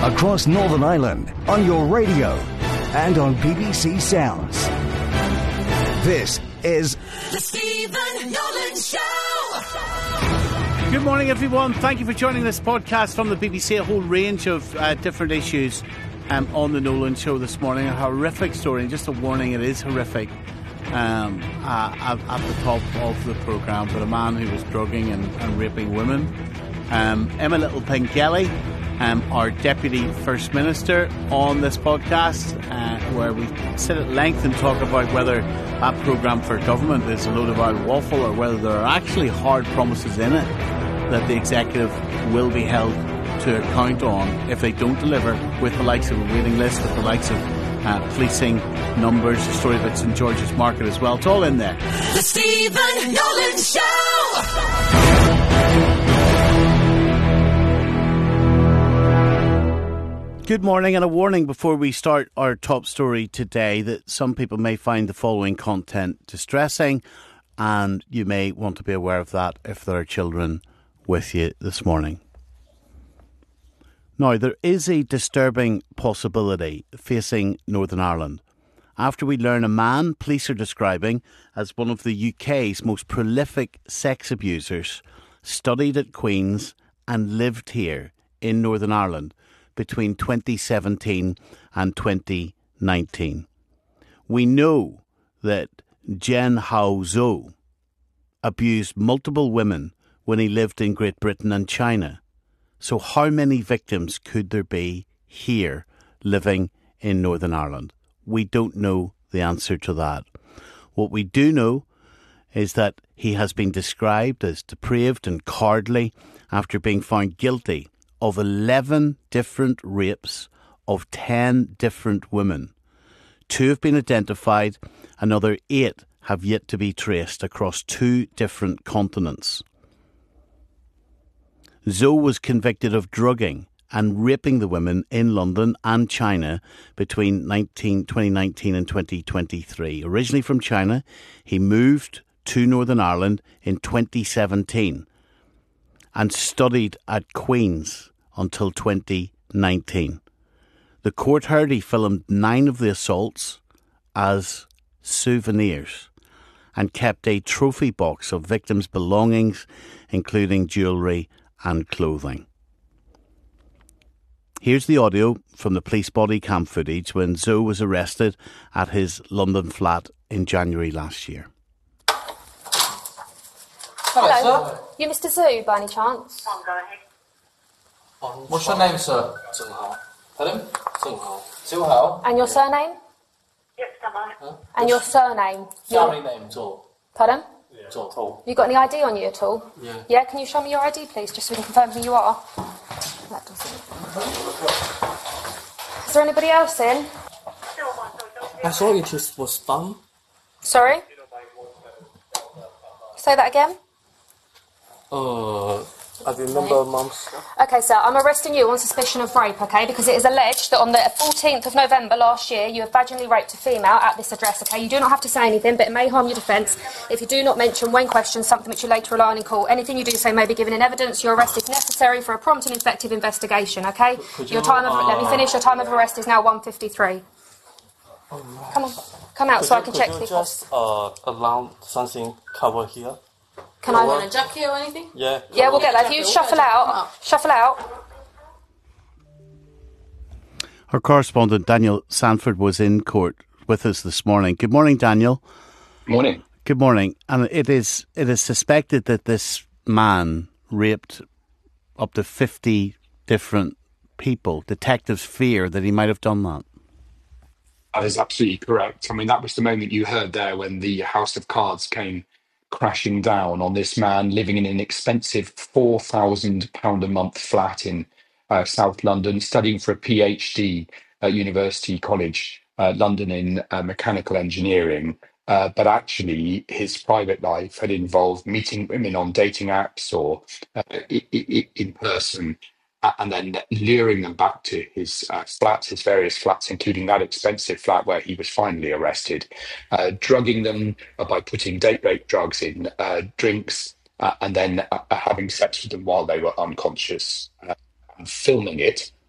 across Northern Ireland, on your radio, and on BBC Sounds. This is The Stephen Nolan Show! Good morning, everyone. Thank you for joining this podcast from the BBC. A whole range of different issues on the Nolan Show this morning. A horrific story, and just a warning, it is horrific at the top of the programme, but a man who was drugging and raping women. Emma Little-Pengelly, our Deputy First Minister, on this podcast, where we sit at length and talk about whether that programme for government is a load of old waffle or whether there are actually hard promises in it that the executive will be held to account on if they don't deliver, with the likes of a waiting list, with the likes of policing numbers, a story about St George's Market as well. It's all in there. The Stephen Nolan Show! Good morning, and a warning before we start our top story today that some people may find the following content distressing, and you may want to be aware of that if there are children with you this morning. Now, there is a disturbing possibility facing Northern Ireland after we learn a man police are describing as one of the UK's most prolific sex abusers studied at Queen's and lived here in Northern Ireland between 2017 and 2019. We know that Jen Hao Zhou abused multiple women when he lived in Great Britain and China. So how many victims could there be here living in Northern Ireland? We don't know the answer to that. What we do know is that he has been described as depraved and cowardly after being found guilty of 11 different rapes of 10 different women. 2 have been identified, another 8 have yet to be traced across 2 different continents. Zhou was convicted of drugging and raping the women in London and China between 2019 and 2023. Originally from China, he moved to Northern Ireland in 2017 and studied at Queen's until 2019. The court heard he filmed 9 of the assaults as souvenirs and kept a trophy box of victims' belongings, including jewellery and clothing. Here's the audio from the police body cam footage when Zhou was arrested at his London flat in January last year. Hello, sir. You Mr. Zhou, by any chance? What's your name, sir? Zheng Hao. Pardon? Zheng Hao. Zheng Hao. And your surname? Yes, huh? And your surname? Family name, Zhou. Pardon? Zhou. You got any ID on you at all? Yeah. Yeah, can you show me your ID, please, just so we can confirm who you are? That doesn't. Is there anybody else in? I saw it was done. Sorry? Say that again? I remember Mum's. Okay, sir, I'm arresting you on suspicion of rape, okay? Because it is alleged that on the 14th of November last year, you have vaginally raped a female at this address, okay? You do not have to say anything, but it may harm your defence if you do not mention, when questioned, something which you later rely on in court. Anything you do say may be given in evidence. Your arrest is necessary for a prompt and effective investigation, okay? Your time of... Let me finish. Your time of arrest is now 1:53. Come on. Come out so I can check the... Just allow something cover here. Can I... Want a jacket or anything? Yeah. Yeah, we'll get that. If you shuffle out. Shuffle out. Our correspondent Daniel Sanford was in court with us this morning. Good morning, Daniel. Morning. Good morning. And it is suspected that this man raped up to 50 different people. Detectives fear that he might have done that. That is absolutely correct. I mean, that was the moment you heard there when the House of Cards came crashing down on this man living in an expensive £4,000 a month flat in South London, studying for a PhD at University College London in mechanical engineering. But actually, his private life had involved meeting women on dating apps or in person, and then luring them back to his flats, his various flats, including that expensive flat where he was finally arrested, drugging them by putting date rape drugs in drinks, and then having sex with them while they were unconscious, and filming it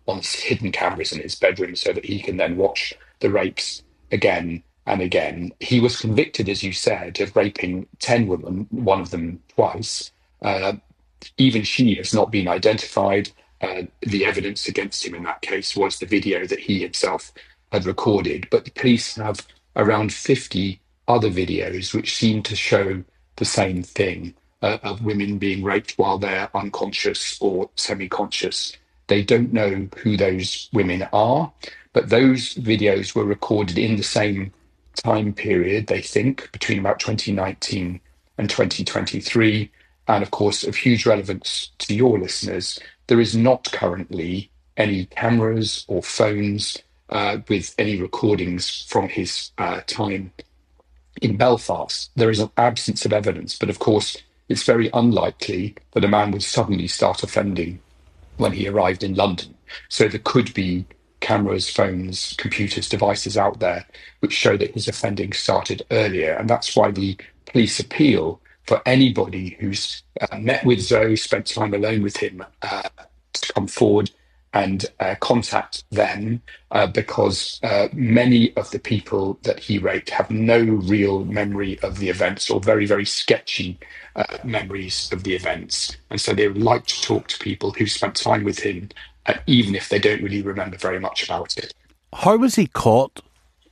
on hidden cameras in his bedroom so that he can then watch the rapes again and again. He was convicted, as you said, of raping 10 women, one of them twice. Even she has not been identified. The evidence against him in that case was the video that he himself had recorded. But the police have around 50 other videos which seem to show the same thing, of women being raped while they're unconscious or semi-conscious. They don't know who those women are, but those videos were recorded in the same time period, they think, between about 2019 and 2023. And of course, of huge relevance to your listeners, there is not currently any cameras or phones with any recordings from his time in Belfast. There is an absence of evidence, but of course, it's very unlikely that a man would suddenly start offending when he arrived in London. So there could be cameras, phones, computers, devices out there which show that his offending started earlier. And that's why the police appeal for anybody who's met with Zoe, spent time alone with him, to come forward and contact them, because many of the people that he raped have no real memory of the events, or very, very sketchy memories of the events. And so they would like to talk to people who spent time with him, even if they don't really remember very much about it. How was he caught,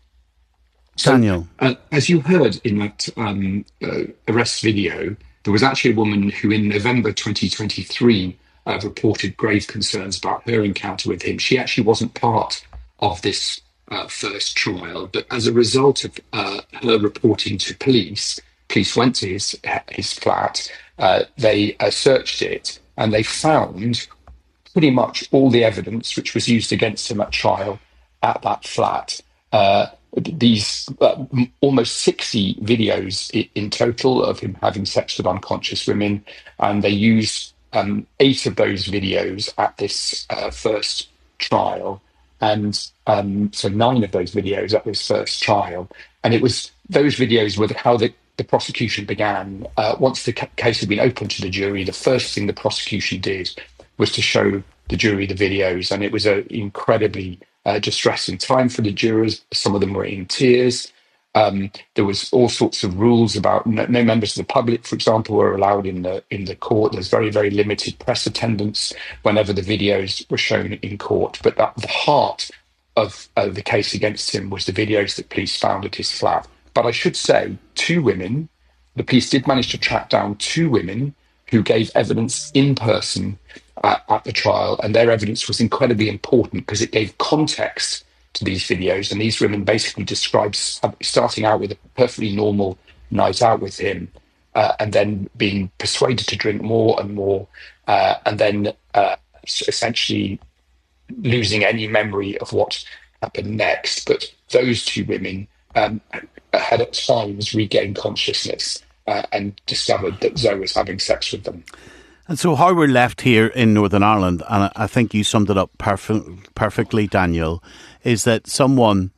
Daniel? So, as you heard in that arrest video, there was actually a woman who in November 2023 reported grave concerns about her encounter with him. She actually wasn't part of this first trial, but as a result of her reporting to police went to his flat, they searched it, and they found pretty much all the evidence which was used against him at trial at that flat. These almost 60 videos in total of him having sex with unconscious women, and they used 8 of those videos at this first trial, and so 9 of those videos at this first trial. And it was those videos were how the prosecution began. Once the case had been opened to the jury, the first thing the prosecution did was to show the jury the videos, and it was an incredibly distressing time for the jurors. Some of them were in tears. There was all sorts of rules about no members of the public, for example, were allowed in the court. There's very, very limited press attendance whenever the videos were shown in court. But the heart of the case against him was the videos that police found at his flat. But I should say, 2 women, the police did manage to track down 2 women who gave evidence in person at the trial, and their evidence was incredibly important because it gave context to these videos. And these women basically described starting out with a perfectly normal night out with him, and then being persuaded to drink more and more, and then essentially losing any memory of what happened next. But those 2 women had at times regained consciousness and discovered that Zoe was having sex with them. And so how we're left here in Northern Ireland, and I think you summed it up perfectly, Daniel, is that someone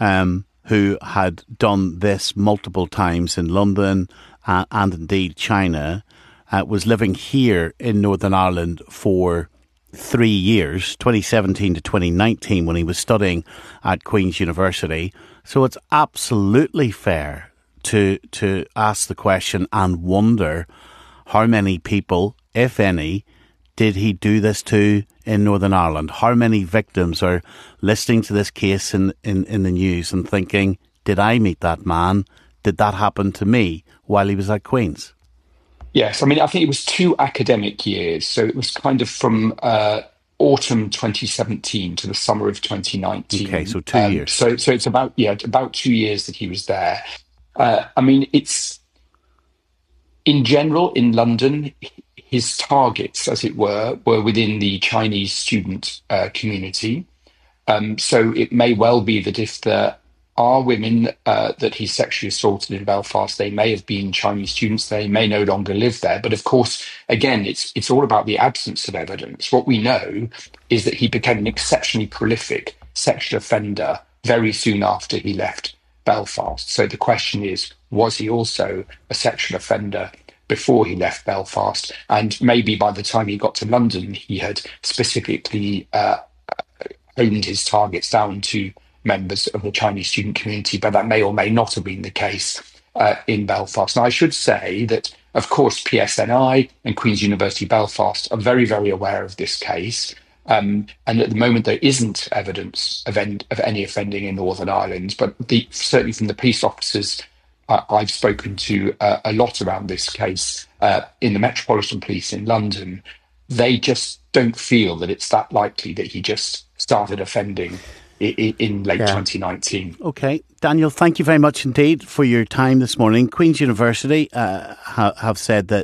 who had done this multiple times in London and indeed China was living here in Northern Ireland for 3 years, 2017 to 2019, when he was studying at Queen's University. So it's absolutely fair to ask the question and wonder how many people, if any, did he do this to in Northern Ireland? How many victims are listening to this case in the news and thinking, did I meet that man? Did that happen to me while he was at Queen's? Yes, I mean, I think it was 2 academic years. So it was kind of from autumn 2017 to the summer of 2019. Okay, so 2 years. So it's about 2 years that he was there. I mean, it's in general in London, his targets, as it were within the Chinese student community. So it may well be that if there are women that he sexually assaulted in Belfast, they may have been Chinese students, they may no longer live there. But of course, again, it's all about the absence of evidence. What we know is that he became an exceptionally prolific sexual offender very soon after he left Belfast. So the question is, was he also a sexual offender before he left Belfast? And maybe by the time he got to London, he had specifically honed his targets down to members of the Chinese student community, but that may or may not have been the case in Belfast. And I should say that, of course, PSNI and Queen's University Belfast are very, very aware of this case. And at the moment, there isn't evidence of any offending in Northern Ireland, but certainly from the police officers I've spoken to a lot around this case in the Metropolitan Police in London, they just don't feel that it's that likely that he just started offending in late 2019. OK. Daniel, thank you very much indeed for your time this morning. Queen's University have said that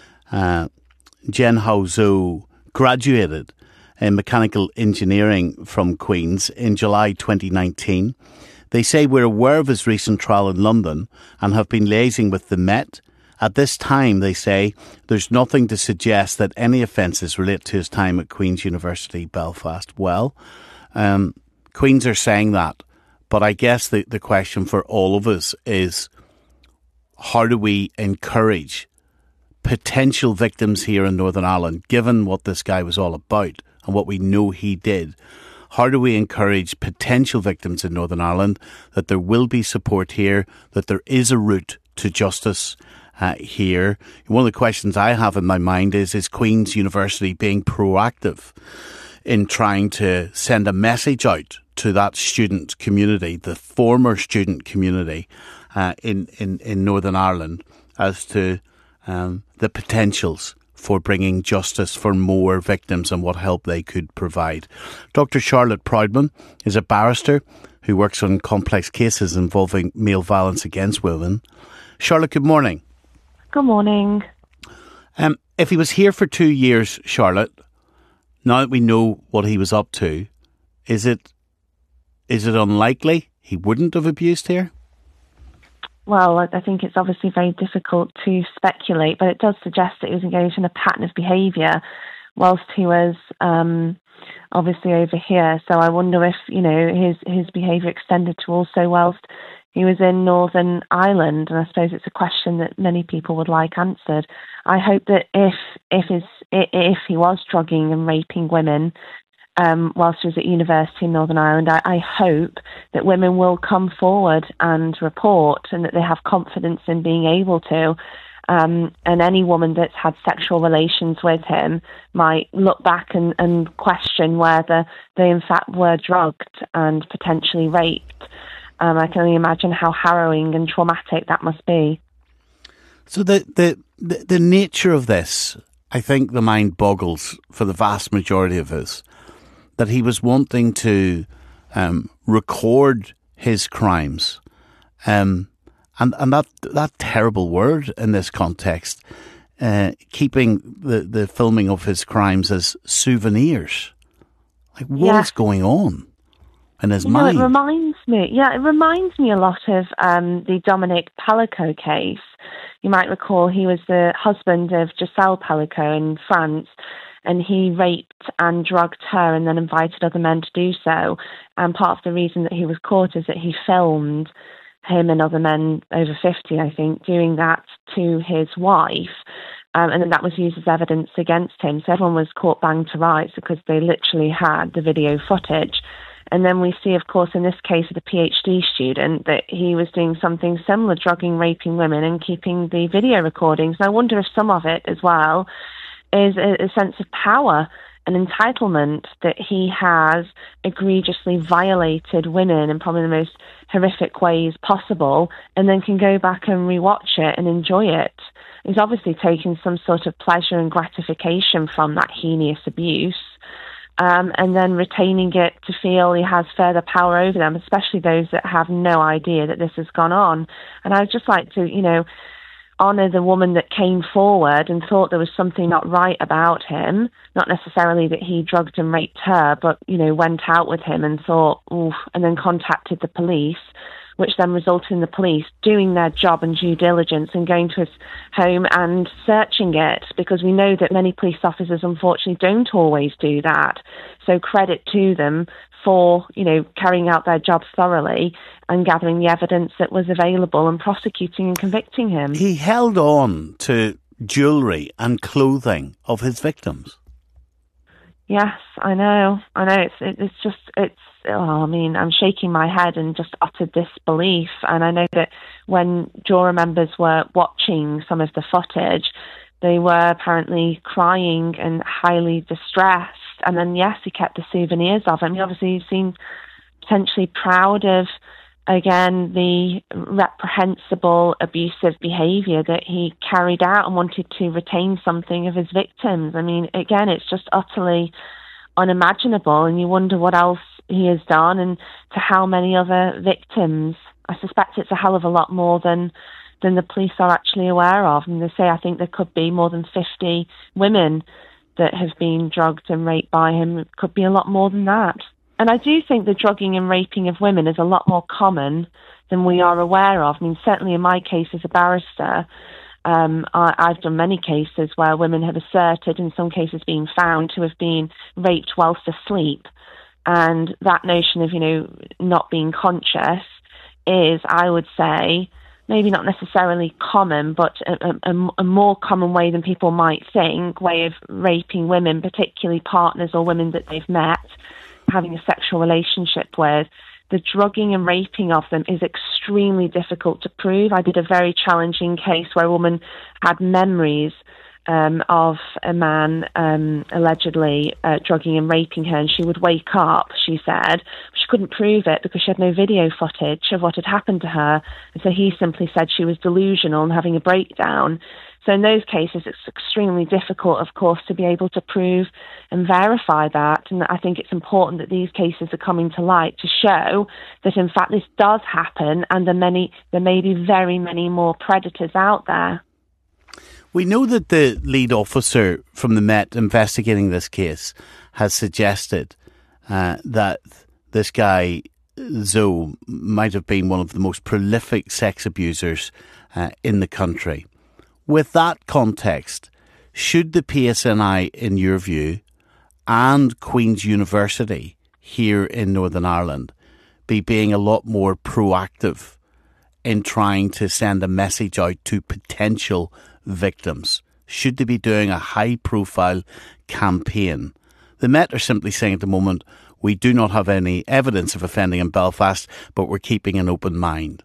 Jen Hao Zhou graduated in mechanical engineering from Queen's in July 2019. They say we're aware of his recent trial in London and have been liaising with the Met. At this time, they say, there's nothing to suggest that any offences relate to his time at Queen's University Belfast. Well, Queen's are saying that, but I guess the question for all of us is, how do we encourage potential victims here in Northern Ireland, given what this guy was all about and what we know he did? How do we encourage potential victims in Northern Ireland that there will be support here, that there is a route to justice here? One of the questions I have in my mind is Queen's University being proactive in trying to send a message out to that student community, the former student community in Northern Ireland, as to the potentials for bringing justice for more victims and what help they could provide. Dr. Charlotte Proudman is a barrister who works on complex cases involving male violence against women. Charlotte, good morning. Good morning. If he was here for 2 years, Charlotte, now that we know what he was up to, is it unlikely he wouldn't have abused here? Well, I think it's obviously very difficult to speculate, but it does suggest that he was engaged in a pattern of behaviour whilst he was obviously over here. So I wonder if, his behaviour extended to also whilst he was in Northern Ireland, and I suppose it's a question that many people would like answered. I hope that if he was drugging and raping women whilst he was at university in Northern Ireland, I hope that women will come forward and report, and that they have confidence in being able to. And any woman that's had sexual relations with him might look back and question whether they in fact were drugged and potentially raped. I can only imagine how harrowing and traumatic that must be. So the nature of this, I think the mind boggles for the vast majority of us, that he was wanting to record his crimes. And that terrible word in this context, keeping the filming of his crimes as souvenirs. Like, what is going on in his mind? It reminds me a lot of the Dominic Palico case. You might recall he was the husband of Giselle Palico in France, and he raped and drugged her and then invited other men to do so. And part of the reason that he was caught is that he filmed him and other men over 50, I think, doing that to his wife. And then that was used as evidence against him. So everyone was caught bang to rights because they literally had the video footage. And then we see, of course, in this case of the PhD student, that he was doing something similar, drugging, raping women and keeping the video recordings. And I wonder if some of it as well is a sense of power and entitlement, that he has egregiously violated women in probably the most horrific ways possible, and then can go back and rewatch it and enjoy it. He's obviously taken some sort of pleasure and gratification from that heinous abuse, and then retaining it to feel he has further power over them, especially those that have no idea that this has gone on. And I'd just like to, honour the woman that came forward and thought there was something not right about him, not necessarily that he drugged and raped her, but, went out with him and thought, oof, and then contacted the police, which then resulted in the police doing their job and due diligence and going to his home and searching it, because we know that many police officers unfortunately don't always do that. So credit to them for, carrying out their job thoroughly and gathering the evidence that was available and prosecuting and convicting him. He held on to jewellery and clothing of his victims. Yes, I know. I mean, I'm shaking my head in just utter disbelief. And I know that when juror members were watching some of the footage, they were apparently crying and highly distressed. And then, yes, he kept the souvenirs of him. He obviously seemed potentially proud of, again, the reprehensible, abusive behaviour that he carried out and wanted to retain something of his victims. I mean, again, it's just utterly unimaginable, and you wonder what else he has done and to how many other victims. I suspect it's a hell of a lot more than the police are actually aware of. And they say I think there could be more than 50 women that have been drugged and raped by him. It could be a lot more than that. And I do think the drugging and raping of women is a lot more common than we are aware of. I mean, certainly in my case as a barrister, I've done many cases where women have asserted, in some cases being found, to have been raped whilst asleep. And that notion of, not being conscious is, I would say, maybe not necessarily common, but a more common way than people might think, way of raping women, particularly partners or women that they've met, having a sexual relationship with. The drugging and raping of them is extremely difficult to prove. I did a very challenging case where a woman had memories of a man allegedly drugging and raping her, and she would wake up, she said. She couldn't prove it because she had no video footage of what had happened to her, and so he simply said she was delusional and having a breakdown. So in those cases, it's extremely difficult, of course, to be able to prove and verify that. And I think it's important that these cases are coming to light to show that, in fact, this does happen, and there may be very many more predators out there. We know that the lead officer from the Met investigating this case has suggested that this guy, Zoe, might have been one of the most prolific sex abusers in the country. With that context, should the PSNI, in your view, and Queen's University here in Northern Ireland be being a lot more proactive in trying to send a message out to potential victims? Should they be doing a high-profile campaign? The Met are simply saying at the moment, we do not have any evidence of offending in Belfast, but we're keeping an open mind.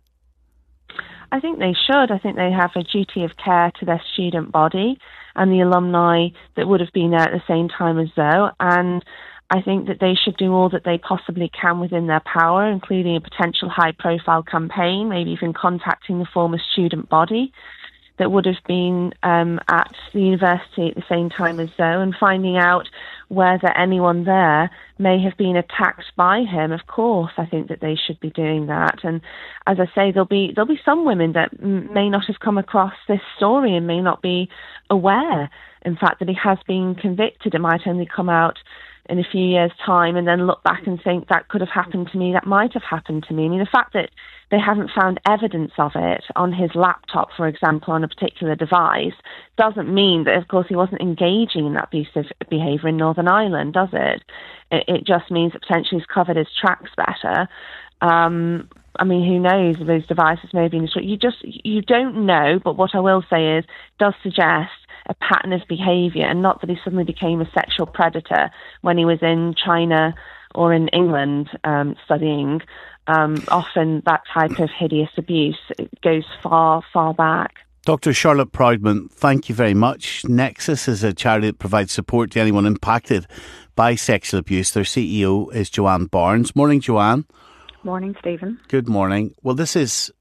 I think they should. I think they have a duty of care to their student body and the alumni that would have been there at the same time as Zoe. And I think that they should do all that they possibly can within their power, including a potential high-profile campaign, maybe even contacting the former student body that would have been at the university at the same time as Zoe, and finding out whether anyone there may have been attacked by him. Of course, I think that they should be doing that. And as I say, there'll be some women that may not have come across this story and may not be aware, in fact, that he has been convicted. It might only come out in a few years' time and then look back and think that could have happened to me, that might have happened to me. I mean, the fact that they haven't found evidence of it on his laptop, for example, on a particular device, doesn't mean that, of course, he wasn't engaging in that abusive behaviour in Northern Ireland, does it? It just means that potentially he's covered his tracks better. I mean, who knows? Those devices may be in the street. You don't know, but what I will say is, it does suggest a pattern of behaviour, and not that he suddenly became a sexual predator when he was in China or in England studying. Often that type of hideous abuse goes far, far back. Dr. Charlotte Proudman, thank you very much. Nexus is a charity that provides support to anyone impacted by sexual abuse. Their CEO is Joanne Barnes. Morning, Joanne. Morning, Stephen. Good morning. Well, this is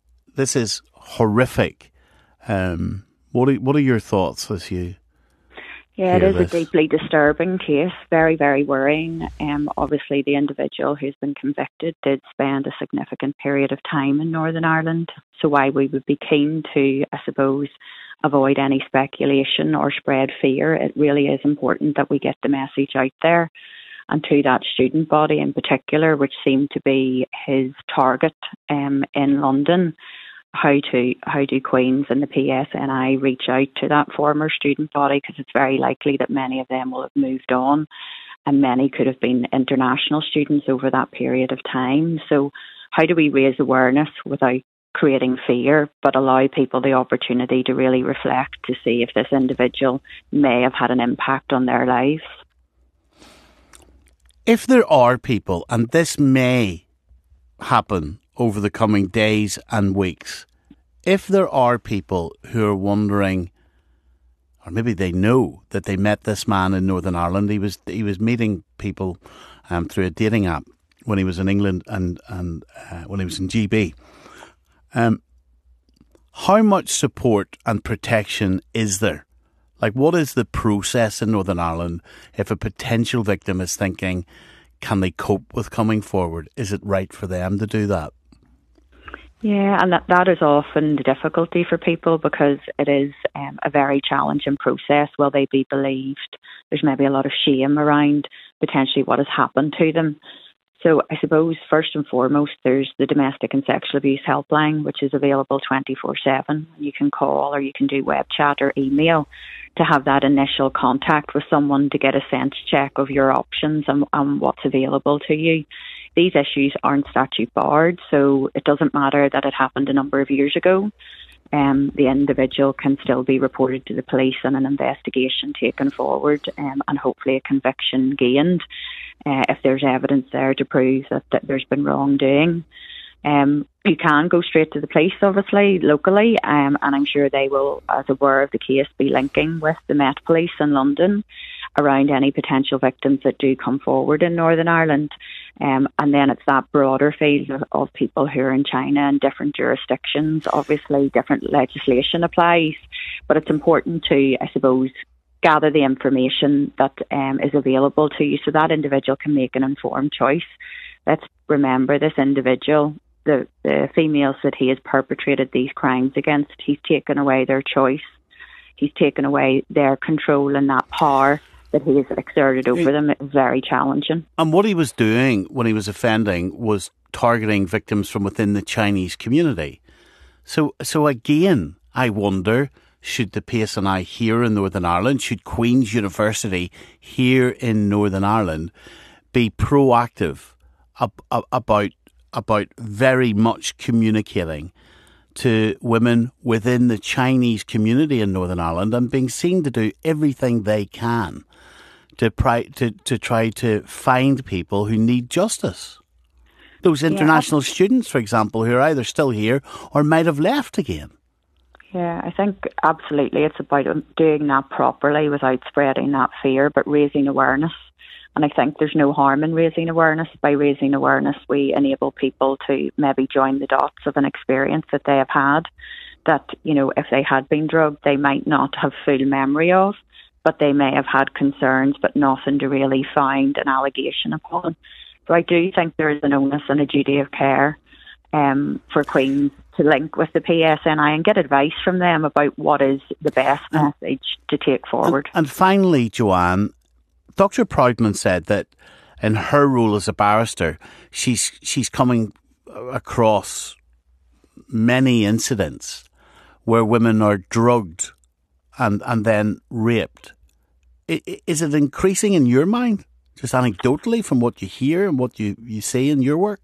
horrific. What are your thoughts as you? Yeah, it is a deeply disturbing case, very, very worrying. Obviously, the individual who's been convicted did spend a significant period of time in Northern Ireland. So while we would be keen to, I suppose, avoid any speculation or spread fear, it really is important that we get the message out there. And to that student body in particular, which seemed to be his target in London, how do Queen's and the PSNI reach out to that former student body, because it's very likely that many of them will have moved on and many could have been international students over that period of time. So how do we raise awareness without creating fear, but allow people the opportunity to really reflect to see if this individual may have had an impact on their lives? If there are people, and this may happen over the coming days and weeks, if there are people who are wondering, or maybe they know that they met this man in Northern Ireland, he was meeting people through a dating app when he was in England and when he was in GB. How much support and protection is there? Like, what is the process in Northern Ireland if a potential victim is thinking, can they cope with coming forward? Is it right for them to do that? Yeah, and that is often the difficulty for people, because it is a very challenging process. Will they be believed? There's maybe a lot of shame around potentially what has happened to them. So I suppose first and foremost, there's the Domestic and Sexual Abuse Helpline, which is available 24/7. You can call or you can do web chat or email to have that initial contact with someone to get a sense check of your options and what's available to you. These issues aren't statute barred, so it doesn't matter that it happened a number of years ago. The individual can still be reported to the police and an investigation taken forward, and hopefully a conviction gained if there's evidence there to prove that there's been wrongdoing. You can go straight to the police, obviously, locally, and I'm sure they will, as aware of the case, be linking with the Met Police in London around any potential victims that do come forward in Northern Ireland. And then it's that broader field of people who are in China and different jurisdictions. Obviously, different legislation applies, but it's important to, I suppose, gather the information that is available to you so that individual can make an informed choice. Let's remember this individual, the females that he has perpetrated these crimes against, he's taken away their choice. He's taken away their control and that power that he has exerted over them. It's very challenging. And what he was doing when he was offending was targeting victims from within the Chinese community. So again, I wonder, should the PSNI here in Northern Ireland, should Queen's University here in Northern Ireland be proactive about very much communicating to women within the Chinese community in Northern Ireland and being seen to do everything they can to try to find people who need justice? Those international students, for example, who are either still here or might have left again. Yeah, I think absolutely it's about doing that properly without spreading that fear, but raising awareness. And I think there's no harm in raising awareness. By raising awareness, we enable people to maybe join the dots of an experience that they have had that, you know, if they had been drugged, they might not have full memory of, but they may have had concerns, but nothing to really find an allegation upon. So I do think there is an onus and a duty of care for Queen's to link with the PSNI and get advice from them about what is the best message to take forward. And finally, Joanne, Dr. Proudman said that in her role as a barrister, she's coming across many incidents where women are drugged and then raped. Is it increasing in your mind, just anecdotally from what you hear and what you see in your work?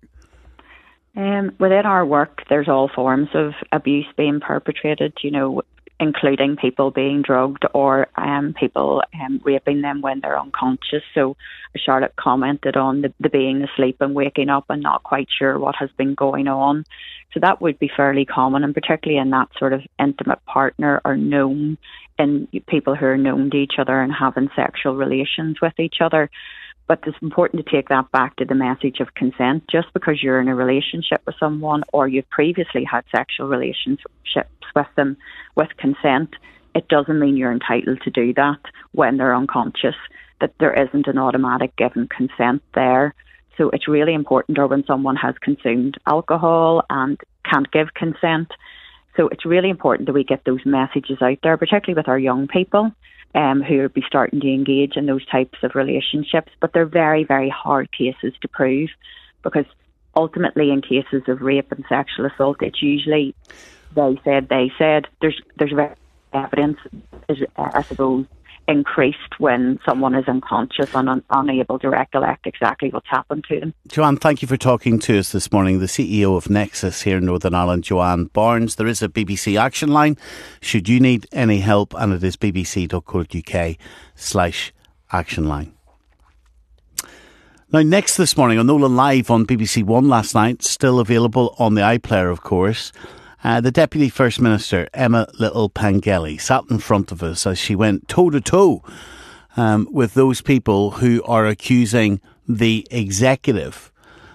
Within our work, there's all forms of abuse being perpetrated, you know, including people being drugged or people raping them when they're unconscious. So Charlotte commented on the being asleep and waking up and not quite sure what has been going on. So that would be fairly common, and particularly in that sort of intimate partner or known, in people who are known to each other and having sexual relations with each other. But it's important to take that back to the message of consent. Just because you're in a relationship with someone or you've previously had sexual relationships with them with consent, it doesn't mean you're entitled to do that when they're unconscious, that there isn't an automatic given consent there. So it's really important, or when someone has consumed alcohol and can't give consent. So it's really important that we get those messages out there, particularly with our young people who will be starting to engage in those types of relationships. But they're very, very hard cases to prove, because ultimately in cases of rape and sexual assault, it's usually they said. There's very evidence is, I suppose, increased when someone is unconscious and unable to recollect exactly what's happened to them. Joanne, thank you for talking to us this morning. The CEO of Nexus here in Northern Ireland, Joanne Barnes. There is a BBC action line should you need any help, and it is bbc.co.uk/action line. Now, next this morning on Nolan Live on BBC One last night, still available on the iPlayer, of course, the Deputy First Minister, Emma Little-Pengelly, sat in front of us as she went toe-to-toe with those people who are accusing the executive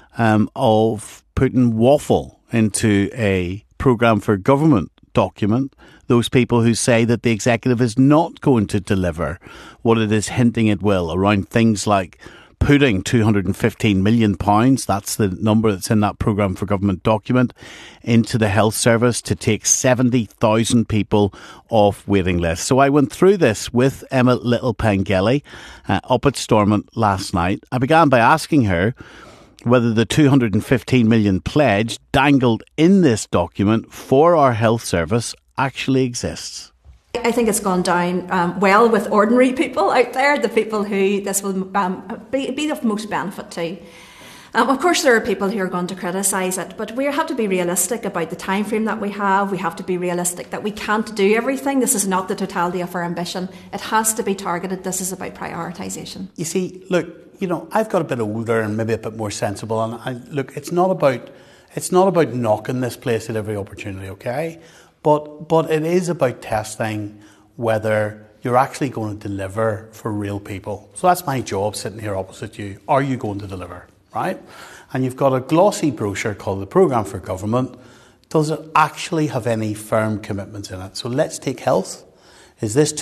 of putting waffle into a programme for government document. Those people who say that the executive is not going to deliver what it is hinting it will around things like putting £215 million, that's the number that's in that programme for government document, into the health service to take 70,000 people off waiting lists. So I went through this with Emma Little-Pengelly up at Stormont last night. I began by asking her whether the £215 million pledge dangled in this document for our health service actually exists. I think it's gone down well with ordinary people out there, the people who this will be of most benefit to. Of course, there are people who are going to criticise it, but we have to be realistic about the time frame that we have. We have to be realistic that we can't do everything. This is not the totality of our ambition. It has to be targeted. This is about prioritisation. You see, look, I've got a bit older and maybe a bit more sensible, and look, it's not about knocking this place at every opportunity, okay? But it is about testing whether you're actually going to deliver for real people. So that's my job sitting here opposite you. Are you going to deliver, right? And you've got a glossy brochure called the Programme for Government. Does it actually have any firm commitments in it? So let's take health. Is this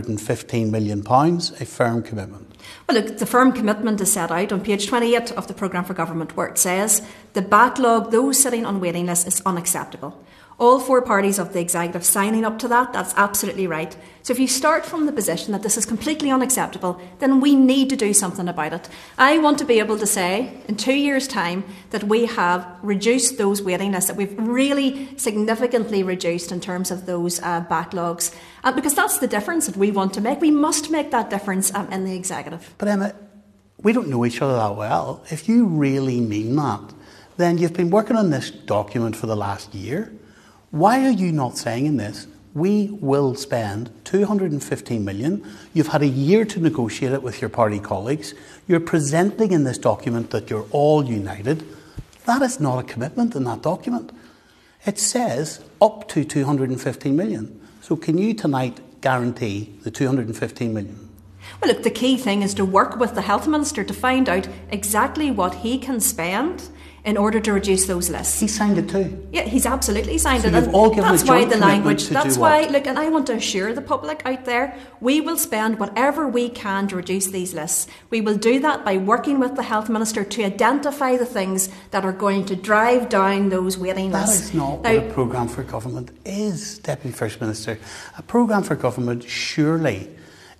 £215 million a firm commitment? Well, look, the firm commitment is set out on page 28 of the Programme for Government, where it says the backlog, those sitting on waiting lists, is unacceptable. All four parties of the executive signing up to that, that's absolutely right. So if you start from the position that this is completely unacceptable, then we need to do something about it. I want to be able to say in 2 years' time that we have reduced those waiting lists, that we've really significantly reduced in terms of those backlogs. Because that's the difference that we want to make. We must make that difference in the executive. But Emma, we don't know each other that well. If you really mean that, then you've been working on this document for the last year. Why are you not saying in this, we will spend £215 million. You've had a year to negotiate it with your party colleagues. You're presenting in this document that you're all united. That is not a commitment in that document. It says up to £215 million. So can you tonight guarantee the £215 million? Well, look, the key thing is to work with the Health Minister to find out exactly what he can spend in order to reduce those lists. He signed it too. Yeah, he's absolutely signed it. You've all given that's a joint why the language. To that's do why. what? Look, and I want to assure the public out there, we will spend whatever we can to reduce these lists. We will do that by working with the Health Minister to identify the things that are going to drive down those waiting lists. That is not what a programme for government is, Deputy First Minister. A programme for government surely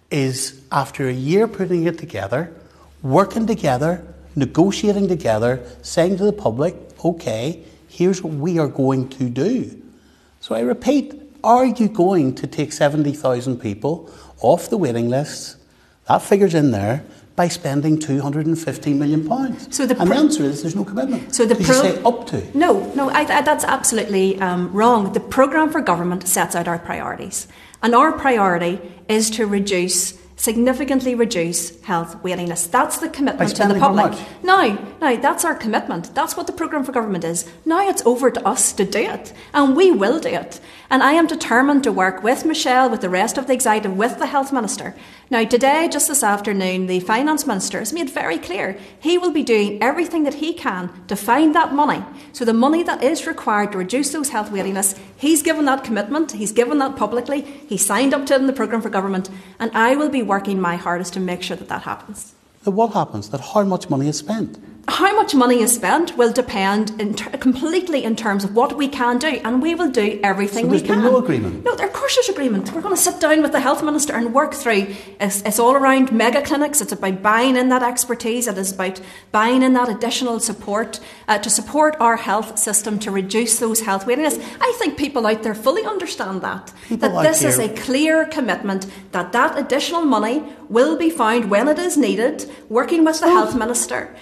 is, after a year putting it together, working together, negotiating together, saying to the public, OK, here's what we are going to do. So I repeat, are you going to take 70,000 people off the waiting lists, that figure's in there, by spending £250 million? So the answer is there's no commitment. So you say up to? No, that's absolutely wrong. The Programme for Government sets out our priorities. And our priority is to significantly reduce health waiting lists. That's the commitment to the public. Now, that's our commitment. That's what the Programme for Government is. Now it's over to us to do it. And we will do it. And I am determined to work with Michelle, with the rest of the executive, with the Health Minister. Now, today, just this afternoon, the Finance Minister has made very clear he will be doing everything that he can to find that money. So the money that is required to reduce those health waiting lists, he's given that commitment, he's given that publicly, he signed up to it in the Programme for Government, and I will be working my hardest to make sure that that happens. What happens? That how much money is spent? How much money is spent will depend completely in terms of what we can do, and we will do everything we can. So there's been no agreement? No, of course there's agreement. We're going to sit down with the Health Minister and work through. It's all around mega clinics. It's about buying in that expertise. It is about buying in that additional support to support our health system to reduce those health waiting lists. I think people out there fully understand that this is a clear commitment that additional money will be found when it is needed, working with the Health Minister.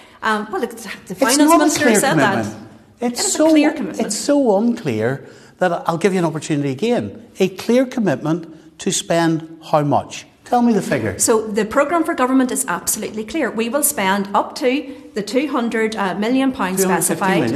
The Finance Minister said that. It's a clear commitment. It's so unclear that I'll give you an opportunity again. A clear commitment to spend how much? Tell me the figure. So the programme for government is absolutely clear. We will spend up to the £200 million specified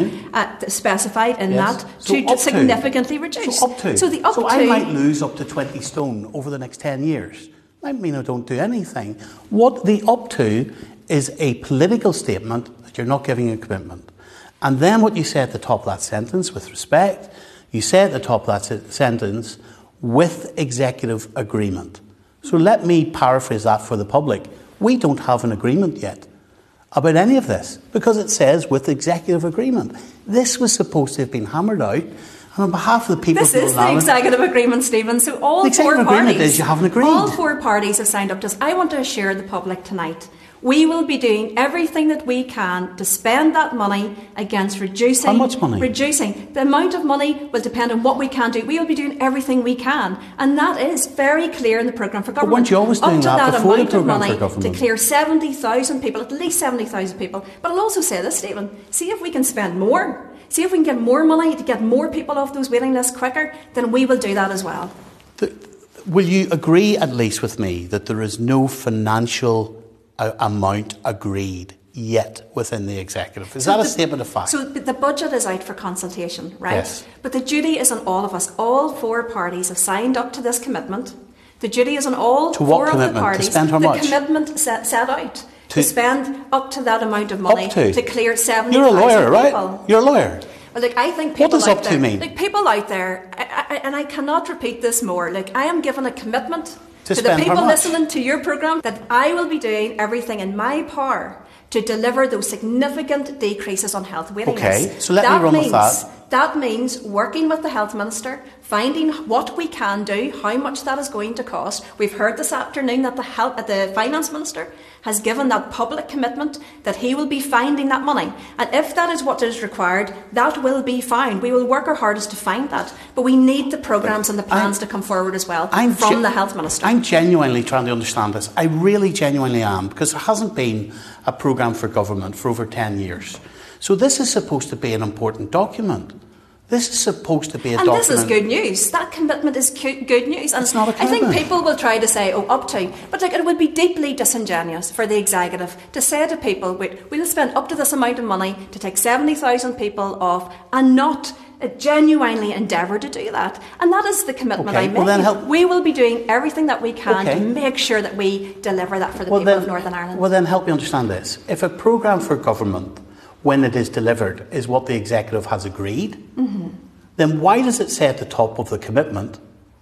in that to significantly reduce. So up to. So I might lose up to 20 stone over the next 10 years. Might mean I don't do anything. What the up to is a political statement that you're not giving a commitment. And then what you say at the top of that sentence, with respect, you say at the top of that sentence, with executive agreement. So let me paraphrase that for the public. We don't have an agreement yet about any of this because it says with executive agreement. This was supposed to have been hammered out. And on behalf of the people this is the executive agreement, Stephen. So all four parties, you haven't agreed. All four parties have signed up to this. I want to assure the public tonight, we will be doing everything that we can to spend that money against reducing. How much money? Reducing. The amount of money will depend on what we can do. We will be doing everything we can. And that is very clear in the programme for government. But weren't you always doing that before the programme for government? To clear 70,000 people, at least 70,000 people. But I'll also say this, Stephen, see if we can spend more. See if we can get more money to get more people off those waiting lists quicker, then we will do that as well. Will you agree at least with me that there is no financial amount agreed yet within the executive? Is that a statement of fact? So the budget is out for consultation, right? Yes. But the duty is on all of us. All four parties have signed up to this commitment. The duty is on all four of the parties. To spend how much? The commitment set out. To spend up to that amount of money to clear 70,000 You're a lawyer, right? people. You're a lawyer. Well, look, I think people what does out up there, to mean? Like people out there, and I cannot repeat this more. Like I am given a commitment to the people listening to your programme that I will be doing everything in my power to deliver those significant decreases on health waiting lists. Okay, so let me run with that. That means working with the Health Minister, finding what we can do, how much that is going to cost. We've heard this afternoon that the Finance Minister has given that public commitment that he will be finding that money. And if that is what is required, that will be found. We will work our hardest to find that. But we need the programmes and the plans to come forward as well from the Health Minister. I'm genuinely trying to understand this. I really genuinely am, because there hasn't been a programme for government for over 10 years. So this is supposed to be an important document. This is supposed to be a document. And this is good news. That commitment is good news. And it's not a commitment. I think people will try to say, up to. But it would be deeply disingenuous for the executive to say to people, we'll spend up to this amount of money to take 70,000 people off and not genuinely endeavour to do that. And that is the commitment I make. Well, we will be doing everything that we can to make sure that we deliver that for the people of Northern Ireland. Well, then help me understand this. If a programme for government, when it is delivered, is what the executive has agreed, then why does it say at the top of the commitment,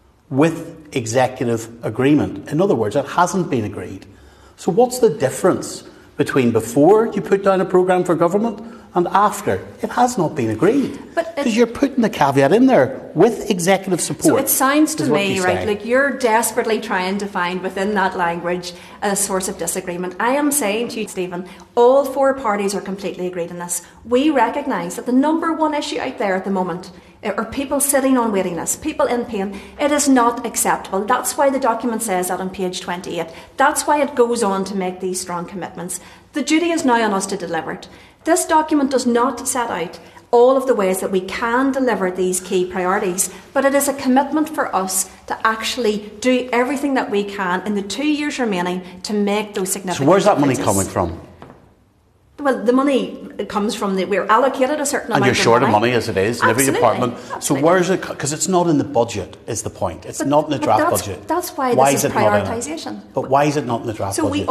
with executive agreement? In other words, it hasn't been agreed. So what's the difference between before you put down a programme for government and after? It has not been agreed. Because you're putting the caveat in there, with executive support. So it sounds to me, right, like you're desperately trying to find within that language a source of disagreement. I am saying to you, Stephen, all four parties are completely agreed on this. We recognise that the number one issue out there at the moment are people sitting on waiting lists, people in pain. It is not acceptable. That's why the document says that on page 28. That's why it goes on to make these strong commitments. The duty is now on us to deliver it. This document does not set out all of the ways that we can deliver these key priorities, but it is a commitment for us to actually do everything that we can in the 2 years remaining to make those significant So where's that money differences. coming from? Well, the money comes from we're allocated a certain amount of money. And you're short of money as it is in every department. Absolutely. So where is it? Because it's not in the budget, is the point. It's not in the draft budget. That's why this is prioritisation. But why is it not in the draft budget?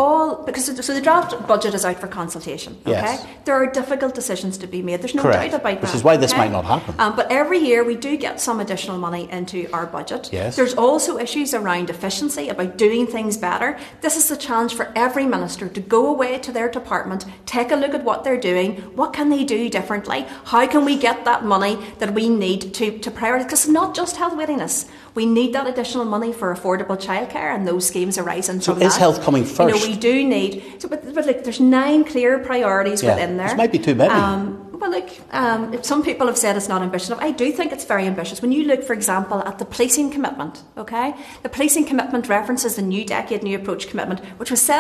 So the draft budget is out for consultation. Okay, yes. There are difficult decisions to be made. There's no Correct. doubt about that. Which is why this might not happen. But every year we do get some additional money into our budget. Yes. There's also issues around efficiency, about doing things better. This is the challenge for every minister to go away to their department, take a look at what they're doing. What can they do differently? How can we get that money that we need to prioritise? Because it's not just health waiting lists. We need that additional money for affordable childcare, and those schemes arising from that. So is health coming first? We do need. But look, there's 9 clear priorities within there. This might be too many. Some people have said it's not ambitious enough. I do think it's very ambitious. When you look, for example, at the policing commitment, okay? The policing commitment references the New Decade, New Approach commitment, which was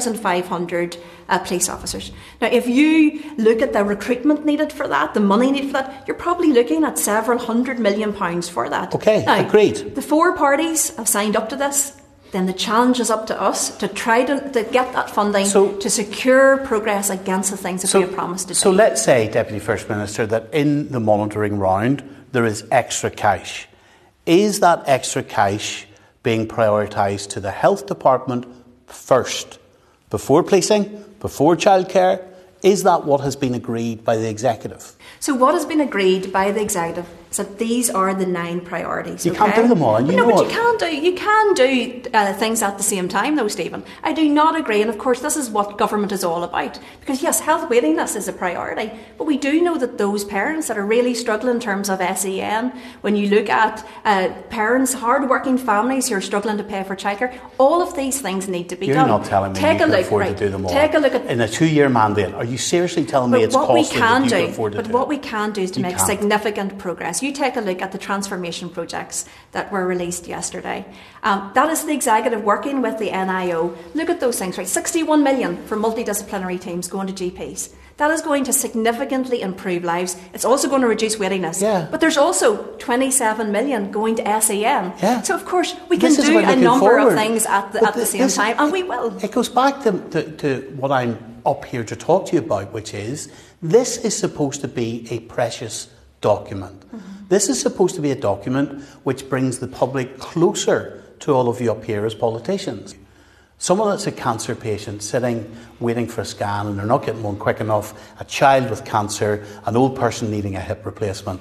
7,500 police officers. Now, if you look at the recruitment needed for that, the money needed for that, you're probably looking at several £100 million for that. Okay, now, agreed. The four parties have signed up to this. then the challenge is up to us to try to get that funding to secure progress against the things that we have promised to do. So let's say, Deputy First Minister, that in the monitoring round there is extra cash. Is that extra cash being prioritised to the Health Department first, before policing, before childcare? Is that what has been agreed by the Executive? So what has been agreed by the Executive is that these are the 9 priorities. You can't do them all. And you can do things at the same time, though, Stephen. I do not agree, and of course this is what government is all about. Because yes, health waiting lists is a priority, but we do know that those parents that are really struggling in terms of SEN, when you look at parents, hard-working families who are struggling to pay for childcare, all of these things need to be done. You're not telling me you can afford to do them all. Take a look at in a 2-year mandate. Are you seriously telling me it's costly that you can afford to do? But what we can do is to make significant progress. You take a look at the transformation projects that were released yesterday. That is the Executive working with the NIO. Look at those things, right? 61 million for multidisciplinary teams going to GPs. That is going to significantly improve lives. It's also going to reduce waiting lists. Yeah. But there's also 27 million going to SEN. Yeah. So, of course, we can do a number of things at the same time, and we will. It goes back to what I'm up here to talk to you about, which is this is supposed to be a precious document. Mm-hmm. This is supposed to be a document which brings the public closer to all of you up here as politicians. Someone that's a cancer patient sitting waiting for a scan and they're not getting one quick enough, a child with cancer, an old person needing a hip replacement.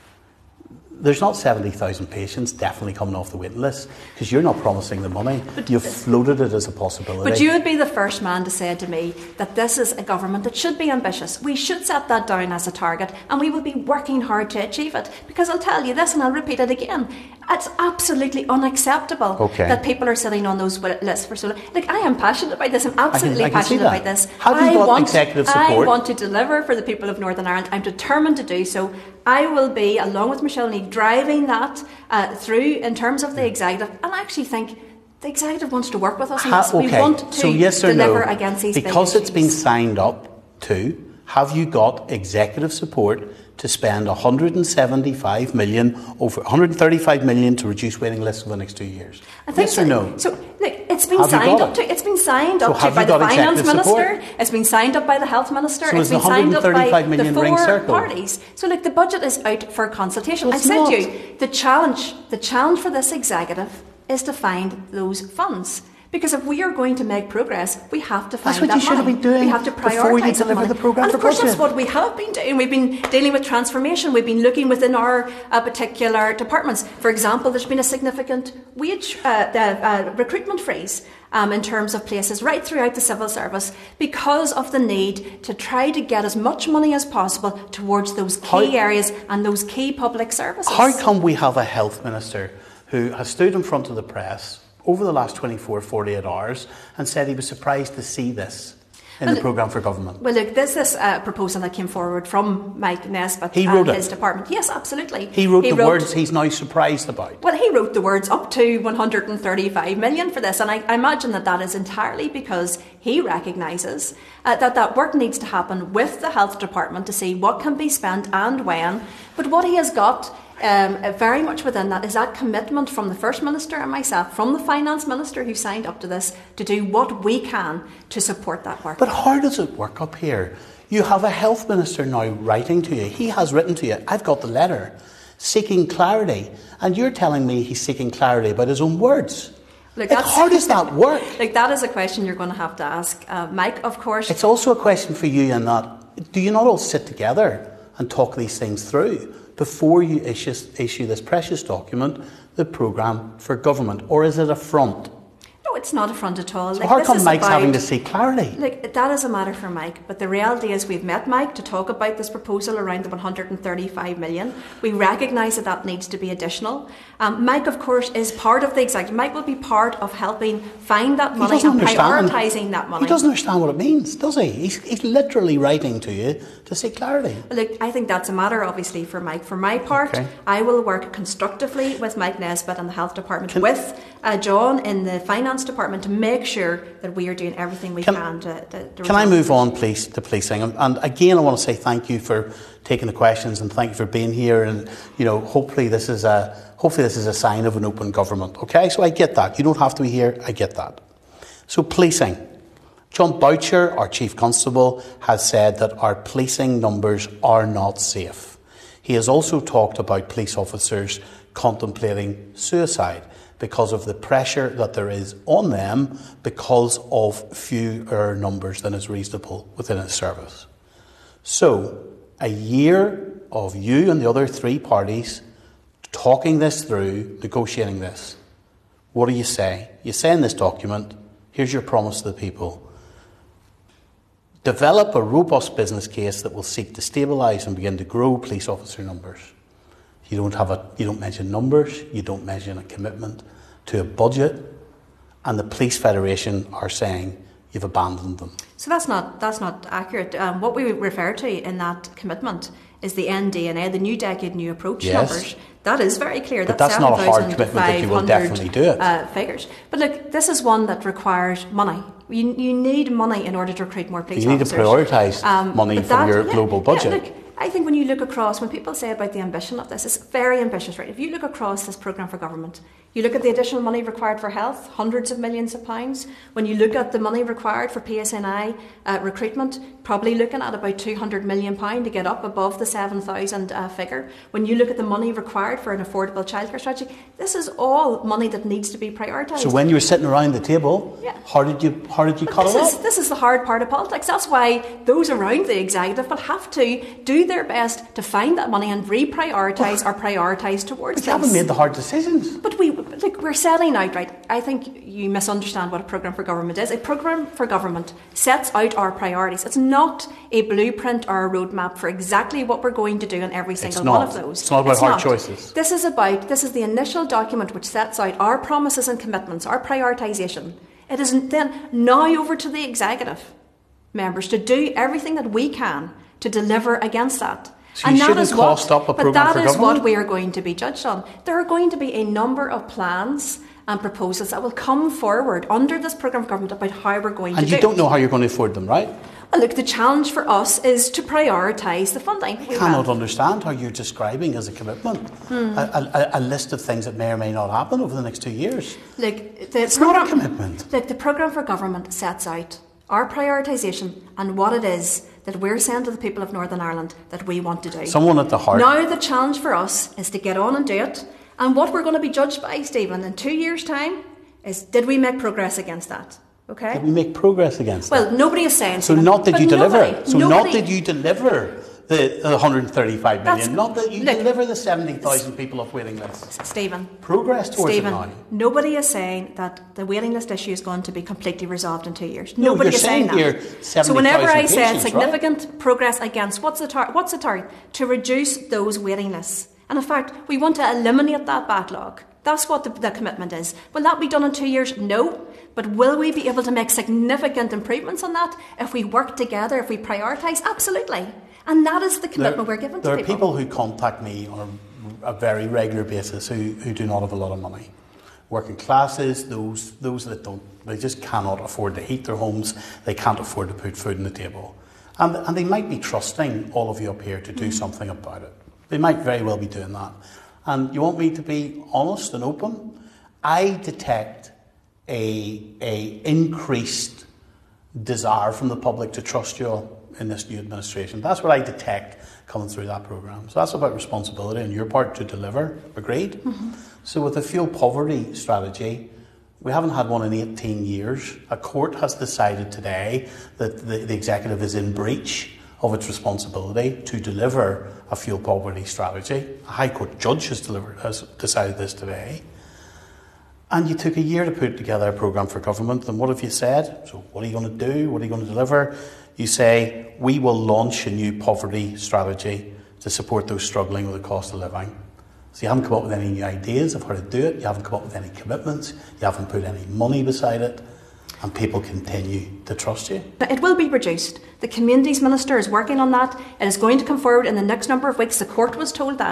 There's not 70,000 patients definitely coming off the waiting list because you're not promising the money. You've floated it as a possibility. But you would be the first man to say to me that this is a government that should be ambitious. We should set that down as a target and we will be working hard to achieve it. Because I'll tell you this and I'll repeat it again. It's absolutely unacceptable that people are sitting on those lists for so long. Like, I am passionate about this. I'm absolutely passionate about this. Have you got executive support? I want to deliver for the people of Northern Ireland. I'm determined to do so. I will be, along with Michelle Neal, driving that through in terms of the Executive. And I actually think the Executive wants to work with us on this. We want to deliver against these because big it's been signed up to. Have you got Executive support to spend 175 million, over 135 million to reduce waiting lists over the next 2 years? Yes or no? So, look, it's been signed up to. It's been signed up to by the Finance Minister. It's been signed up by the Health Minister. So it's been signed up by the 4 circle? parties. So, look, the budget is out for consultation. I said to you, the challenge for this Executive is to find those funds. Because if we are going to make progress, we have to find that money. That's what you should have been doing we have to before you deliver the programme for budget. And of course, that's what we have been doing. We've been dealing with transformation. We've been looking within our particular departments. For example, there's been a significant wage recruitment freeze in terms of places right throughout the civil service because of the need to try to get as much money as possible towards those key areas and those key public services. How come we have a health minister who has stood in front of the press over the last 24, 48 hours and said he was surprised to see this in the programme for government? Well, look, this is a proposal that came forward from Mike Nesbitt and his department. Yes, absolutely. He wrote the words he's now surprised about. Well, he wrote the words up to 135 million for this, and I imagine that is entirely because he recognises that work needs to happen with the health department to see what can be spent and when. But what he has got very much within that is that commitment from the First Minister and myself, from the Finance Minister who signed up to this, to do what we can to support that work. But how does it work up here? You have a Health Minister now writing to you. He has written to you, I've got the letter, seeking clarity. And you're telling me he's seeking clarity about his own words. How does that work? That is a question you're going to have to ask Mike, of course. It's also a question for you in that, do you not all sit together and talk these things through before you issue this precious document, the programme for government? Or is it a front? No, it's not a front at all. So how come Mike's having to see clarity? That is a matter for Mike. But the reality is we've met Mike to talk about this proposal around the 135 million. We recognise that needs to be additional. Mike, of course, is part of the Executive. Mike will be part of helping find that money and prioritising that money. He doesn't understand what it means, does he? He's literally writing to you to seek clarity. I think that's a matter, obviously, for Mike. For my part, I will work constructively with Mike Nesbitt and the Health Department with John in the finance department to make sure that we are doing everything we can to Can I move on, please, to policing? And again, I want to say thank you for taking the questions and thank you for being here. And hopefully this is a sign of an open government. Okay, so I get that. You don't have to be here. I get that. So policing. John Boucher, our Chief Constable, has said that our policing numbers are not safe. He has also talked about police officers contemplating suicide because of the pressure that there is on them because of fewer numbers than is reasonable within a service. So, a year of you and the other three parties talking this through, negotiating this. What do you say? You say in this document, here's your promise to the people. Develop a robust business case that will seek to stabilise and begin to grow police officer numbers. You don't mention numbers, you don't mention a commitment to a budget, and the Police Federation are saying you've abandoned them. So that's not accurate. What we refer to in that commitment is the NDNA, the New Decade New Approach numbers. That is very clear. But that's not a hard commitment that you will definitely do it. Figures. But look, this is one that requires money. You need money in order to recruit more police officers. You need to prioritise money from your global budget. Look, I think when you look across, when people say about the ambition of this, it's very ambitious, right? If you look across this programme for government, you look at the additional money required for health, hundreds of millions of pounds. When you look at the money required for PSNI recruitment, probably looking at about £200 million to get up above the 7,000 figure. When you look at the money required for an affordable childcare strategy, this is all money that needs to be prioritised. So when you were sitting around the table, how did you cut it up? This is the hard part of politics. That's why those around the executive will have to do their best to find that money and reprioritise or prioritise towards this. You haven't made the hard decisions. But we're setting out, right? I think you misunderstand what a programme for government is. A programme for government sets out our priorities. It's not a blueprint or a roadmap for exactly what we're going to do in every single one of those. It's not about hard choices. This is the initial document which sets out our promises and commitments, our prioritisation. It is then now over to the executive members to do everything that we can to deliver against that. So you shouldn't cost up a programme for government? But that is what we are going to be judged on. There are going to be a number of plans and proposals that will come forward under this programme for government about how we're going to do it. And you don't know how you're going to afford them, right? Well, look, the challenge for us is to prioritise the funding. I cannot understand how you're describing as a commitment a list of things that may or may not happen over the next 2 years. Look, it's not a commitment. Look, the programme for government sets out our prioritisation and what it is that we're saying to the people of Northern Ireland that we want to do. Someone at the heart. Now the challenge for us is to get on and do it. And what we're going to be judged by, Stephen, in 2 years' time is, did we make progress against that? Okay? Did we make progress against that? Well, nobody is saying so. Not that you deliver. Not that you deliver the 135 million. Not that you deliver the 70,000 people off waiting lists. Stephen. Progress towards it now. Nobody is saying that the waiting list issue is going to be completely resolved in 2 years. Nobody is saying that. So whenever I say significant progress against, what's the target? To reduce those waiting lists. And in fact, we want to eliminate that backlog. That's what the commitment is. Will that be done in 2 years? No. But will we be able to make significant improvements on that if we work together, if we prioritise? Absolutely. And that is the commitment we're giving to people. There are people who contact me on a very regular basis who do not have a lot of money. Working classes, those that don't, they just cannot afford to heat their homes, they can't afford to put food on the table. And they might be trusting all of you up here to do something about it. They might very well be doing that. And you want me to be honest and open? I detect a increased desire from the public to trust you all in this new administration. That's what I detect coming through that programme. So that's about responsibility on your part to deliver. Agreed? Mm-hmm. So with the fuel poverty strategy, we haven't had one in 18 years. A court has decided today that the executive is in breach of its responsibility to deliver a fuel poverty strategy. A High Court judge has decided this today. And you took a year to put together a programme for government, and what have you said? So what are you going to do? What are you going to deliver? You say, we will launch a new poverty strategy to support those struggling with the cost of living. So you haven't come up with any new ideas of how to do it, you haven't come up with any commitments, you haven't put any money beside it, and people continue to trust you. It will be reduced. The Communities Minister is working on that. It is going to come forward in the next number of weeks. The court was told that.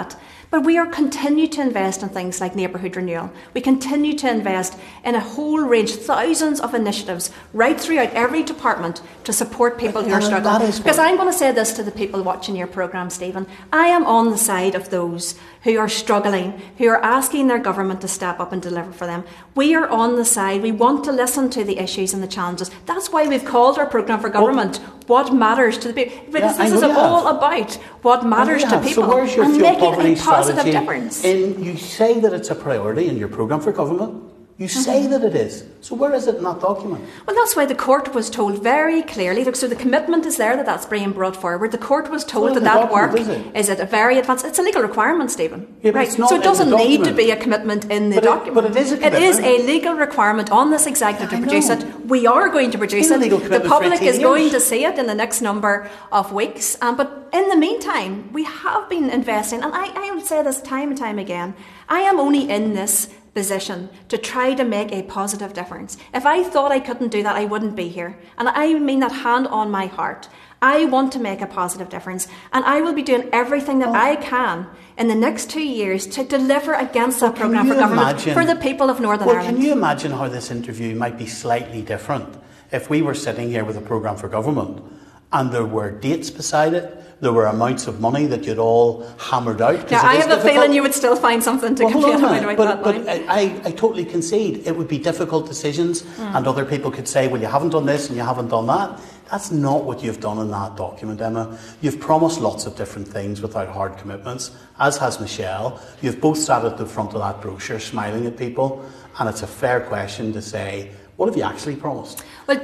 But we are continue to invest in things like neighbourhood renewal. We continue to invest in a whole range, thousands of initiatives right throughout every department to support people who are struggling. Because I'm going to say this to the people watching your programme, Stephen. I am on the side of those who are struggling, who are asking their government to step up and deliver for them. We are on the side. We want to listen to the issues and the challenges. That's why we've called our programme for government What Matters to the People. Because this is all about what matters to people. So where's your and fuel making poverty a positive strategy? difference. You say that it's a priority in your programme for government. You say that it is. So where is it in that document? Well, that's why the court was told very clearly. So the commitment is there that's being brought forward. The court was told that work is at a very advanced... It's a legal requirement, Stephen. Yeah, right? It's not so it doesn't need to document. be a commitment in the document. But it is a commitment. It is a legal requirement on this executive to produce it. We are going to produce it. The public is going to see it in the next number of weeks. But in the meantime, we have been investing. And I will say this time and time again. I am only in this position to try to make a positive difference. If I thought I couldn't do that, I wouldn't be here. And I mean that hand on my heart. I want to make a positive difference, and I will be doing everything that I can in the next 2 years to deliver against that programme for government for the people of Northern Ireland. Can you imagine how this interview might be slightly different if we were sitting here with a programme for government and there were dates beside it, there were amounts of money that you'd all hammered out? Yeah, I have a feeling you would still find something to complain about that. But I totally concede it would be difficult decisions, and other people could say, well, you haven't done this and you haven't done that. That's not what you've done in that document, Emma. You've promised lots of different things without hard commitments, as has Michelle. You've both sat at the front of that brochure smiling at people, and it's a fair question to say, what have you actually promised? Well,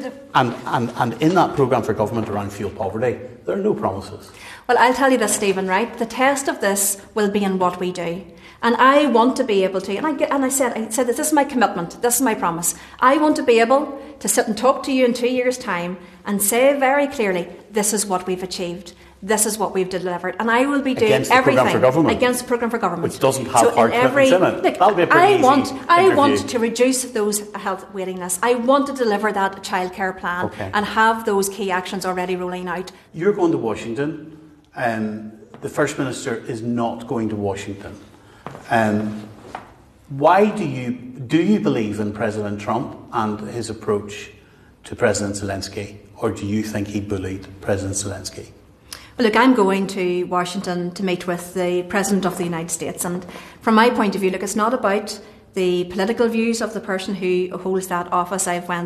and in that programme for government around fuel poverty, there are no promises. Well, I'll tell you this, Stephen, right? The test of this will be in what we do. And I want to be able to, and I said this is my commitment, this is my promise. I want to be able to sit and talk to you in 2 years' time and say very clearly, this is what we've achieved. This is what we've delivered, and I will be doing everything against the programme for government, which doesn't have hard commitments in it. Look, that'll be a pretty I want to reduce those health waiting lists. I want to deliver that childcare plan and have those key actions already rolling out. You're going to Washington, and the First Minister is not going to Washington. Why do you believe in President Trump and his approach to President Zelensky, or do you think he bullied President Zelensky? Well, look, I'm going to Washington to meet with the President of the United States, and from my point of view, look, it's not about the political views of the person who holds that office.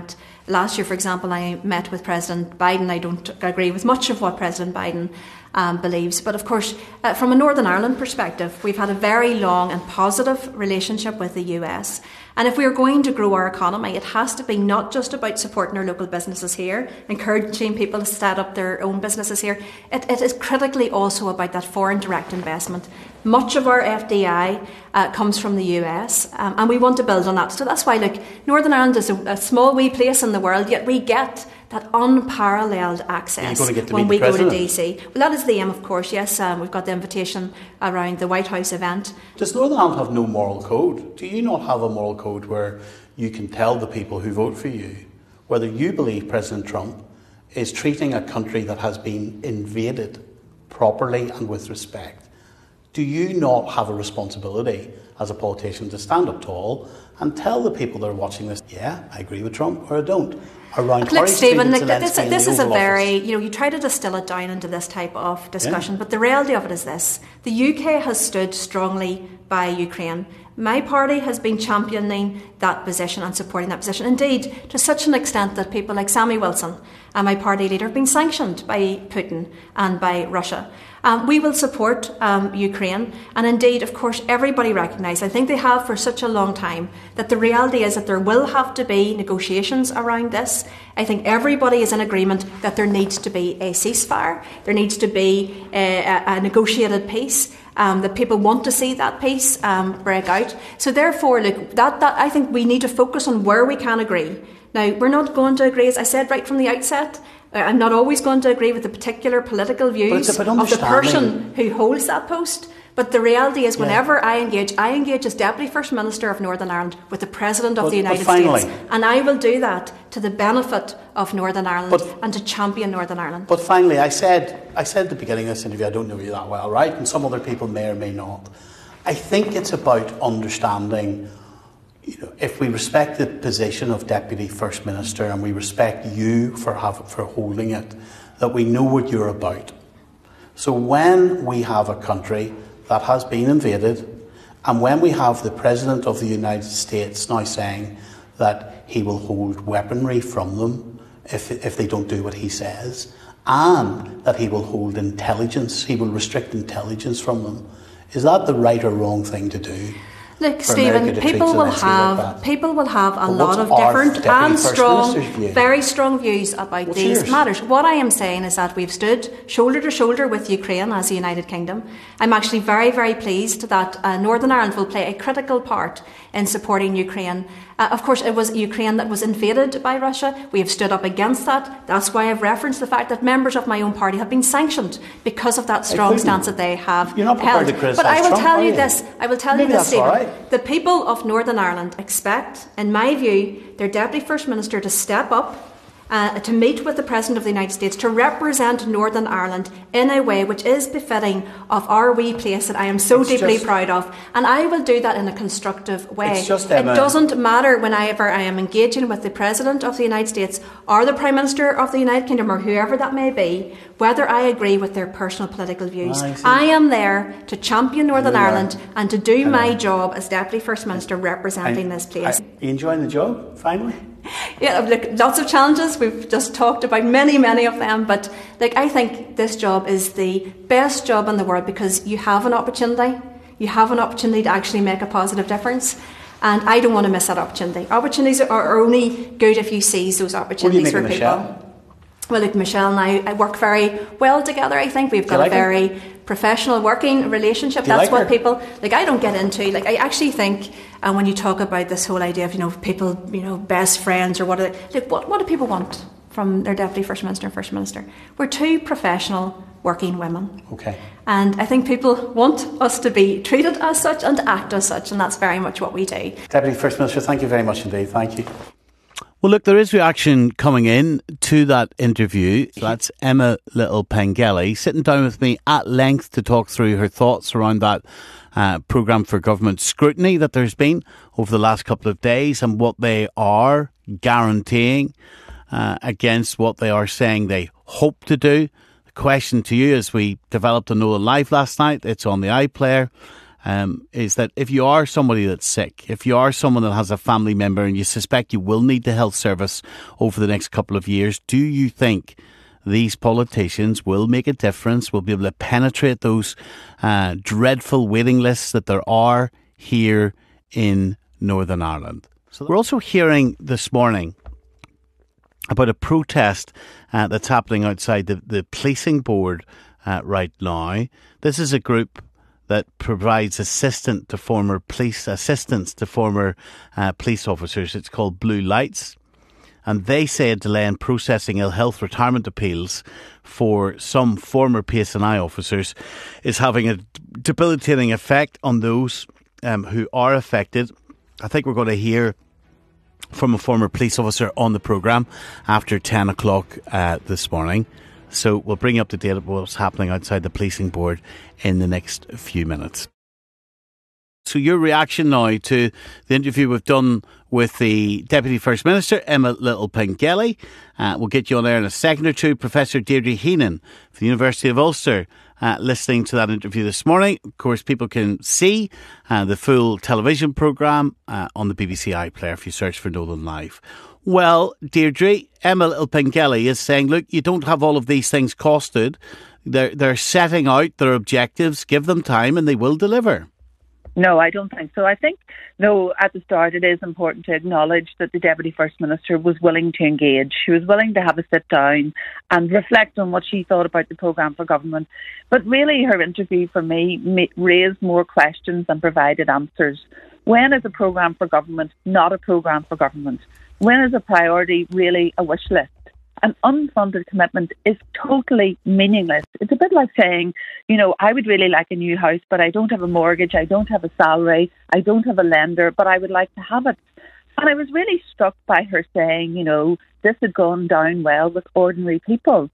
Last year, for example, I met with President Biden. I don't agree with much of what President Biden believes. But of course, from a Northern Ireland perspective, we've had a very long and positive relationship with the US. And if we are going to grow our economy, it has to be not just about supporting our local businesses here, encouraging people to set up their own businesses here. It is critically also about that foreign direct investment. Much of our FDI comes from the US, and we want to build on that. So that's why, look, Northern Ireland is a small wee place in the world, yet we get that unparalleled access when we go to DC. Well, that is the aim, of course, yes. We've got the invitation around the White House event. Does Northern Ireland have no moral code? Do you not have a moral code where you can tell the people who vote for you whether you believe President Trump is treating a country that has been invaded properly and with respect? Do you not have a responsibility as a politician to stand up tall and tell the people that are watching this, yeah, I agree with Trump, or I don't? Look, Stephen, this is a very, you try to distill it down into this type of discussion, but the reality of it is this. The UK has stood strongly by Ukraine. My party has been championing that position and supporting that position. Indeed, to such an extent that people like Sammy Wilson, my party leader, have been sanctioned by Putin and by Russia. We will support Ukraine, and indeed, of course, everybody recognises, I think they have for such a long time, that the reality is that there will have to be negotiations around this. I think everybody is in agreement that there needs to be a ceasefire, there needs to be a negotiated peace, that people want to see that peace break out. So therefore, look, that I think we need to focus on where we can agree. Now, we're not going to agree, as I said right from the outset. I'm not always going to agree with the particular political views of the person who holds that post. But the reality is, whenever I engage as Deputy First Minister of Northern Ireland with the President of the United States. And I will do that to the benefit of Northern Ireland and to champion Northern Ireland. But finally, I said at the beginning of this interview, I don't know you that well, right? And some other people may or may not. I think it's about understanding, if we respect the position of Deputy First Minister and we respect you for holding it, that we know what you're about. So when we have a country that has been invaded, and when we have the President of the United States now saying that he will hold weaponry from them if they don't do what he says, and that he will hold intelligence, he will restrict intelligence from them, is that the right or wrong thing to do? Look, Stephen, people will have a lot of different and strong, very strong views about these matters. What I am saying is that we've stood shoulder to shoulder with Ukraine as a United Kingdom. I'm actually very, very pleased that Northern Ireland will play a critical part in supporting Ukraine. Of course, it was Ukraine that was invaded by Russia. We have stood up against that. That's why I've referenced the fact that members of my own party have been sanctioned because of that strong stance that they have You're not held. To criticize but I will Trump, tell you this. I will tell you this, Stephen. Right. The people of Northern Ireland expect, in my view, their Deputy First Minister to step up, to meet with the President of the United States, to represent Northern Ireland in a way which is befitting of our wee place that I am so deeply proud of. And I will do that in a constructive way. It doesn't matter whenever I am engaging with the President of the United States or the Prime Minister of the United Kingdom or whoever that may be, whether I agree with their personal political views. I am there to champion Northern Ireland and to do my job as Deputy First Minister representing this place. Are you enjoying the job, finally? Yeah, look, lots of challenges. We've just talked about many of them. But I think this job is the best job in the world because you have an opportunity. You have an opportunity to actually make a positive difference. And I don't want to miss that opportunity. Opportunities are only good if you seize those opportunities for people. Michelle? Well, look, Michelle and I work very well together, I think. We've got a very professional working relationship. That's what people... I don't get into. I actually think, and when you talk about this whole idea of, people, best friends or what do people want from their Deputy First Minister and First Minister? We're two professional working women. Okay. And I think people want us to be treated as such and to act as such, and that's very much what we do. Deputy First Minister, thank you very much indeed. Thank you. Well, look, there is reaction coming in to that interview. So that's Emma Little-Pengelly sitting down with me at length to talk through her thoughts around that programme for government scrutiny that there's been over the last couple of days and what they are guaranteeing against what they are saying they hope to do. The question to you, as we developed a Nolan Live last night, it's on the iPlayer, is that if you are somebody that's sick, if you are someone that has a family member and you suspect you will need the health service over the next couple of years, do you think these politicians will make a difference, will be able to penetrate those dreadful waiting lists that there are here in Northern Ireland? So we're also hearing this morning about a protest that's happening outside the policing board right now. This is a group that provides assistance to former police officers. It's called Blue Lights. And they say a delay in processing ill health retirement appeals for some former PSNI officers is having a debilitating effect on those who are affected. I think we're going to hear from a former police officer on the programme after 10 o'clock this morning. So we'll bring you up to date with what's happening outside the policing board in the next few minutes. So your reaction now to the interview we've done with the Deputy First Minister, Emma Little-Pengelly. We'll get you on air in a second or two. Professor Deirdre Heenan from the University of Ulster listening to that interview this morning. Of course, people can see the full television programme on the BBC iPlayer if you search for Nolan Live. Well, Deirdre, Emma Little-Pengelly is saying, look, you don't have all of these things costed. They're setting out their objectives. Give them time and they will deliver. No, I don't think so. I think, at the start it is important to acknowledge that the Deputy First Minister was willing to engage. She was willing to have a sit down and reflect on what she thought about the programme for government. But really her interview for me raised more questions than provided answers. When is a programme for government not a programme for government? When is a priority really a wish list? An unfunded commitment is totally meaningless. It's a bit like saying, I would really like a new house, but I don't have a mortgage, I don't have a salary, I don't have a lender, but I would like to have it. And I was really struck by her saying, this had gone down well with ordinary people.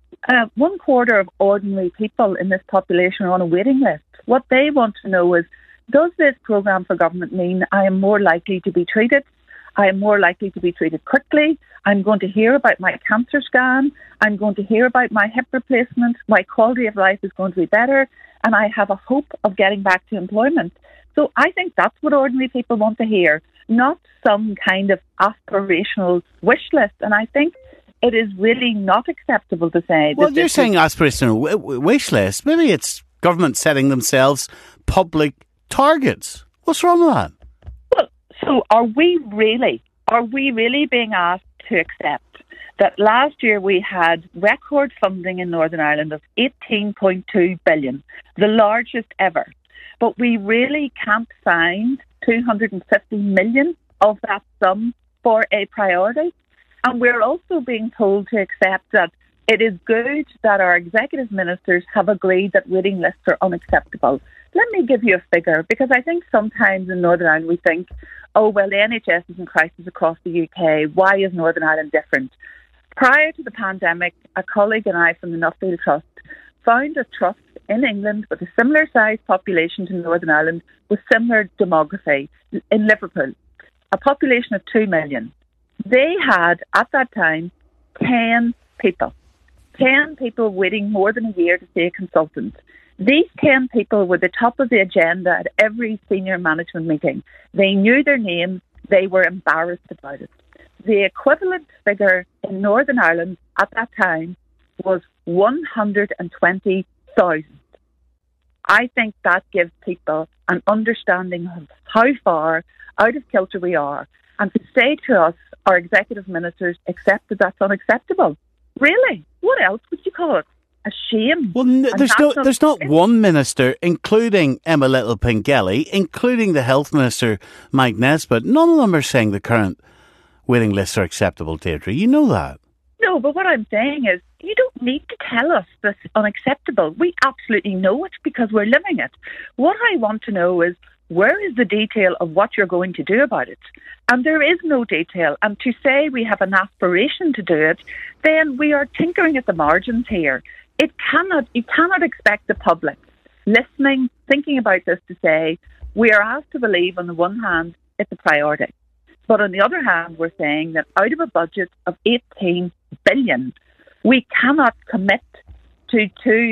1/4 of ordinary people in this population are on a waiting list. What they want to know is, does this programme for government mean I am more likely to be treated? I am more likely to be treated quickly. I'm going to hear about my cancer scan. I'm going to hear about my hip replacement. My quality of life is going to be better. And I have a hope of getting back to employment. So I think that's what ordinary people want to hear, not some kind of aspirational wish list. And I think it is really not acceptable to say... Well, you're saying aspirational wish list. Maybe it's government setting themselves public targets. What's wrong with that? Well, so are we really being asked to accept that last year we had record funding in Northern Ireland of 18.2 billion, the largest ever, but we really can't find 250 million of that sum for a priority? And we're also being told to accept that it is good that our executive ministers have agreed that waiting lists are unacceptable. Let me give you a figure, because I think sometimes in Northern Ireland we think, oh, well, the NHS is in crisis across the UK. Why is Northern Ireland different? Prior to the pandemic, a colleague and I from the Nuffield Trust found a trust in England with a similar sized population to Northern Ireland with similar demography in Liverpool, a population of 2 million. They had, at that time, 10 people waiting more than a year to see a consultant. These 10 people were the top of the agenda at every senior management meeting. They knew their names. They were embarrassed about it. The equivalent figure in Northern Ireland at that time was 120,000. I think that gives people an understanding of how far out of kilter we are. And to say to us, our executive ministers accept that that's unacceptable. Really? What else would you call it? A shame. Well, there's not one minister, including Emma Little-Pengelly, including the Health Minister, Mike Nesbitt. None of them are saying the current waiting lists are acceptable, Deirdre. You know that. No, but what I'm saying is you don't need to tell us that's unacceptable. We absolutely know it because we're living it. What I want to know is, where is the detail of what you're going to do about it? And there is no detail. And to say we have an aspiration to do it, then we are tinkering at the margins here. You cannot expect the public listening, thinking about this to say, we are asked to believe on the one hand it's a priority. But on the other hand, we're saying that out of a budget of 18 billion, we cannot commit to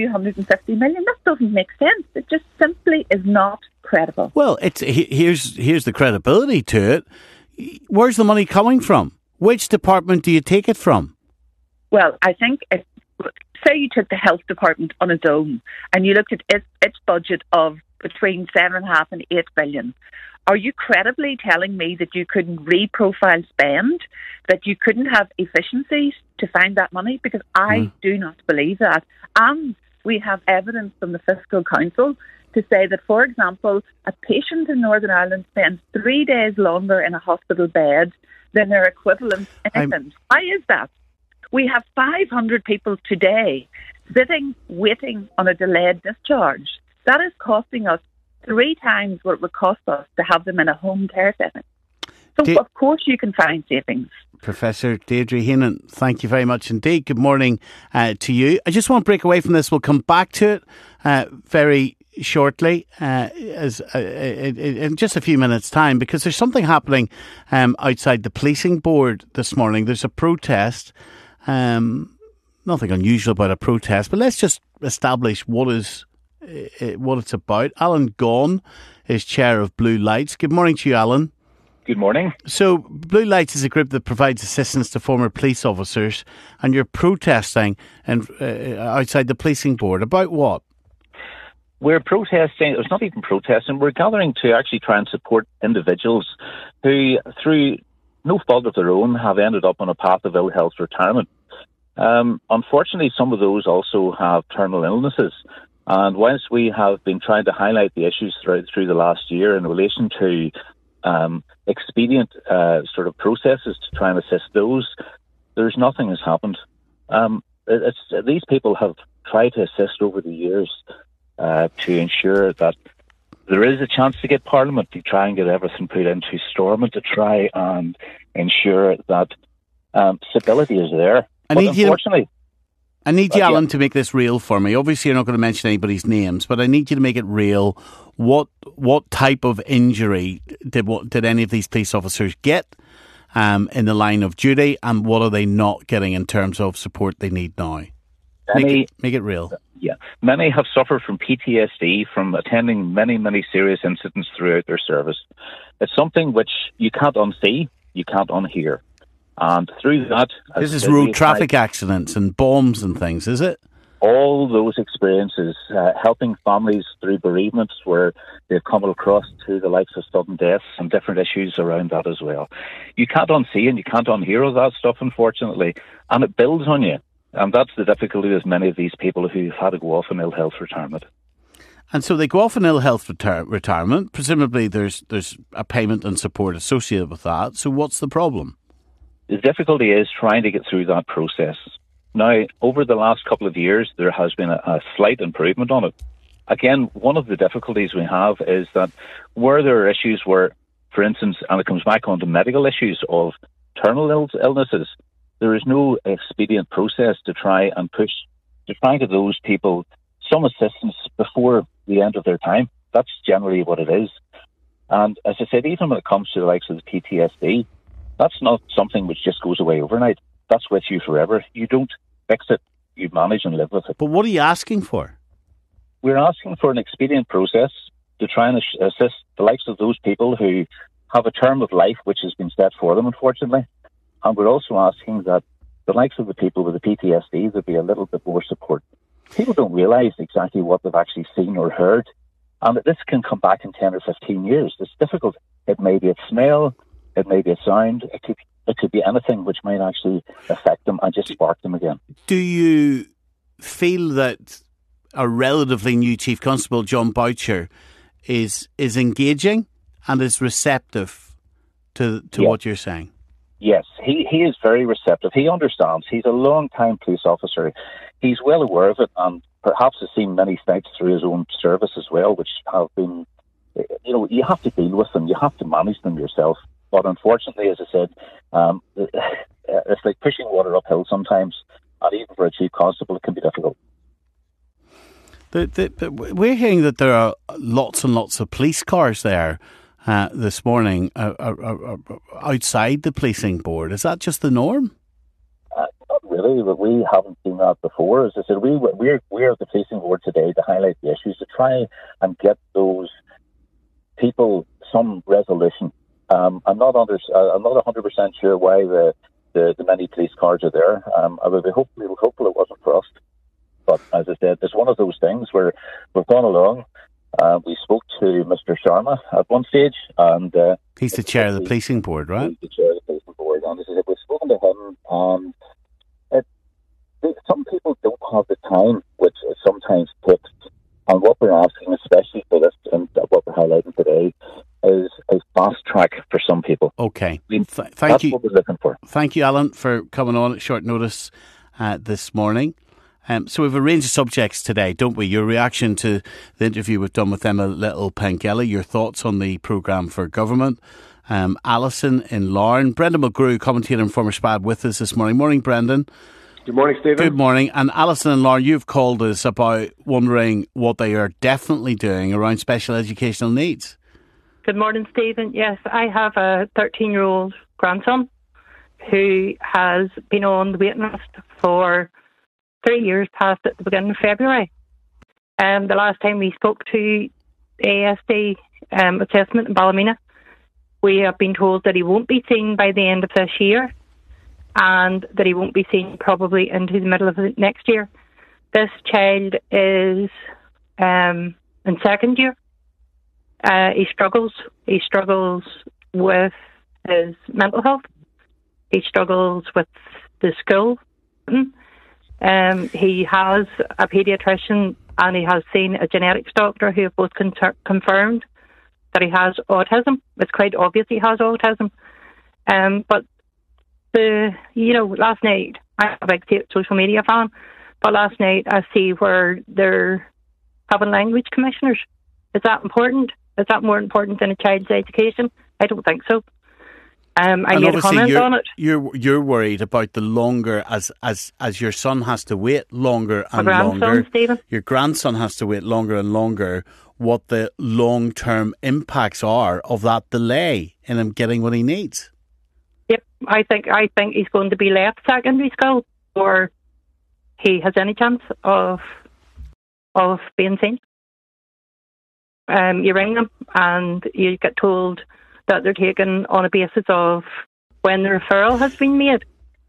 250 million. That doesn't make sense. It just simply is not credible. Well, here's the credibility to it. Where's the money coming from? Which department do you take it from? Well, I think say you took the health department on its own and you looked at its budget of between 7.5 and 8 billion. Are you credibly telling me that you couldn't reprofile spend, that you couldn't have efficiencies to find that money? Because I do not believe that. And we have evidence from the Fiscal Council to say that, for example, a patient in Northern Ireland spends 3 days longer in a hospital bed than their equivalent in England. Why is that? We have 500 people today sitting, waiting on a delayed discharge. That is costing us 3 times what it would cost us to have them in a home care setting. So, of course, you can find savings. Professor Deirdre Heenan, thank you very much indeed. Good morning to you. I just want to break away from this. We'll come back to it very shortly, in just a few minutes' time, because there's something happening outside the policing board this morning. There's a protest. Nothing unusual about a protest, but let's just establish what it's about. Alan Gaughan is chair of Blue Lights. Good morning to you, Alan. Good morning. So, Blue Lights is a group that provides assistance to former police officers, and you're protesting outside the policing board. About what? We're protesting, it's not even protesting, we're gathering to actually try and support individuals who, through no fault of their own, have ended up on a path of ill health retirement. Unfortunately, some of those also have terminal illnesses. And whilst we have been trying to highlight the issues through the last year in relation to expedient sort of processes to try and assist those, there's nothing has happened. These people have tried to assist over the years to ensure that there is a chance to get Parliament, to try and get everything put into Stormont, to try and ensure that stability is there. But unfortunately... I need you, Alan, to make this real for me. Obviously, you're not going to mention anybody's names, but I need you to make it real. What type of injury did any of these police officers get in the line of duty, and what are they not getting in terms of support they need now? Make it real. Yeah, many have suffered from PTSD from attending many, many serious incidents throughout their service. It's something which you can't unsee, you can't unhear. And through that... This is road traffic accidents and bombs and things, is it? All those experiences, helping families through bereavements where they've come across through the likes of sudden deaths and different issues around that as well. You can't unsee and you can't unhear all that stuff, unfortunately, and it builds on you. And that's the difficulty with many of these people who've had to go off in ill health retirement. And so they go off in ill health retirement. Presumably there's a payment and support associated with that. So what's the problem? The difficulty is trying to get through that process. Now, over the last couple of years, there has been a slight improvement on it. Again, one of the difficulties we have is that where there are issues where, for instance, and it comes back onto medical issues of terminal illnesses, there is no expedient process to try and push, to try and get those people some assistance before the end of their time. That's generally what it is. And as I said, even when it comes to the likes of the PTSD, that's not something which just goes away overnight. That's with you forever. You don't fix it. You manage and live with it. But what are you asking for? We're asking for an expedient process to try and assist the likes of those people who have a term of life which has been set for them, unfortunately. And we're also asking that the likes of the people with the PTSD, there be a little bit more support. People don't realise exactly what they've actually seen or heard. And this can come back in 10 or 15 years. It's difficult. It may be a smell, it may be a sound, it could be anything which might actually affect them and just spark them again. Do you feel that a relatively new Chief Constable, John Boucher, is engaging and is receptive to what you're saying? Yes, he is very receptive. He understands. He's a long-time police officer. He's well aware of it and perhaps has seen many sites through his own service as well, which have been, you have to deal with them. You have to manage them yourself. But unfortunately, as I said, it's like pushing water uphill sometimes, and even for a Chief Constable, it can be difficult. We're hearing that there are lots and lots of police cars there this morning outside the policing board. Is that just the norm? Not really, but we haven't seen that before. As I said, we're at the policing board today to highlight the issues, to try and get those people some resolution. I'm not 100% sure why the many police cars are there. I would be hopeful it wasn't for us. But as I said, it's one of those things where we've gone along. We spoke to Mr. Sharma at one stage, and he's the chair of the policing board, right? He's the chair of the policing board, and as I said, we've spoken to him, and some people don't have the time, which it sometimes takes. And what we're asking, especially for this, and what we're highlighting today, is a fast track for some people. Okay, That's what we're looking for. Thank you, Alan, for coming on at short notice this morning. So we've a range of subjects today, don't we? Your reaction to the interview we've done with Emma Little-Pengelly, your thoughts on the programme for government. Alison in Larne, Brendan McGrew, commentator and former SPAD, with us this morning. Morning, Brendan. Good morning, Stephen. Good morning. And Alison and Lauren, you've called us about wondering what they are definitely doing around special educational needs. Good morning, Stephen. Yes, I have a 13-year-old grandson who has been on the waiting list for 3 years past at the beginning of February. The last time we spoke to ASD assessment in Ballymena, we have been told that he won't be seen by the end of this year, and that he won't be seen probably into the middle of next year. This child is in second year. He struggles. He struggles with his mental health. He struggles with the school. He has a paediatrician and he has seen a genetics doctor who have both confirmed that he has autism. It's quite obvious he has autism. But last night, I'm a big social media fan, but last night I see where they're having language commissioners. Is that important? Is that more important than a child's education? I don't think so. I made a comment on it. You're worried about the longer, as your son has to wait longer and longer. Stephen. Your grandson has to wait longer and longer. What the long-term impacts are of that delay in him getting what he needs. Yep, I think he's going to be left secondary school, or he has any chance of being seen. You ring them and you get told that they're taken on a basis of when the referral has been made.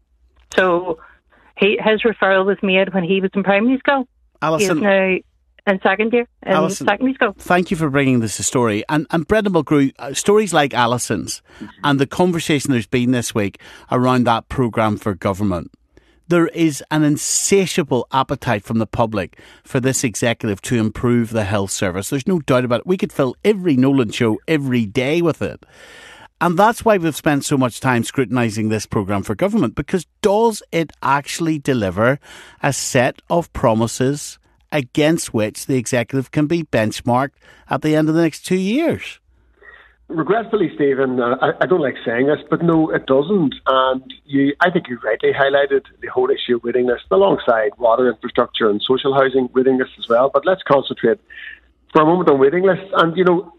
So his referral was made when he was in primary school. Alison, he is now in second year in Alison, secondary school. Thank you for bringing this a story. And Brendan Mulgrew, stories like Alison's and the conversation there's been this week around that programme for government. There is an insatiable appetite from the public for this executive to improve the health service. There's no doubt about it. We could fill every Nolan show every day with it. And that's why we've spent so much time scrutinising this programme for government, because does it actually deliver a set of promises against which the executive can be benchmarked at the end of the next 2 years? Regretfully, Stephen, I don't like saying this, but no, it doesn't. And I think you rightly highlighted the whole issue of waiting lists alongside water infrastructure and social housing waiting lists as well. But let's concentrate for a moment on waiting lists. And,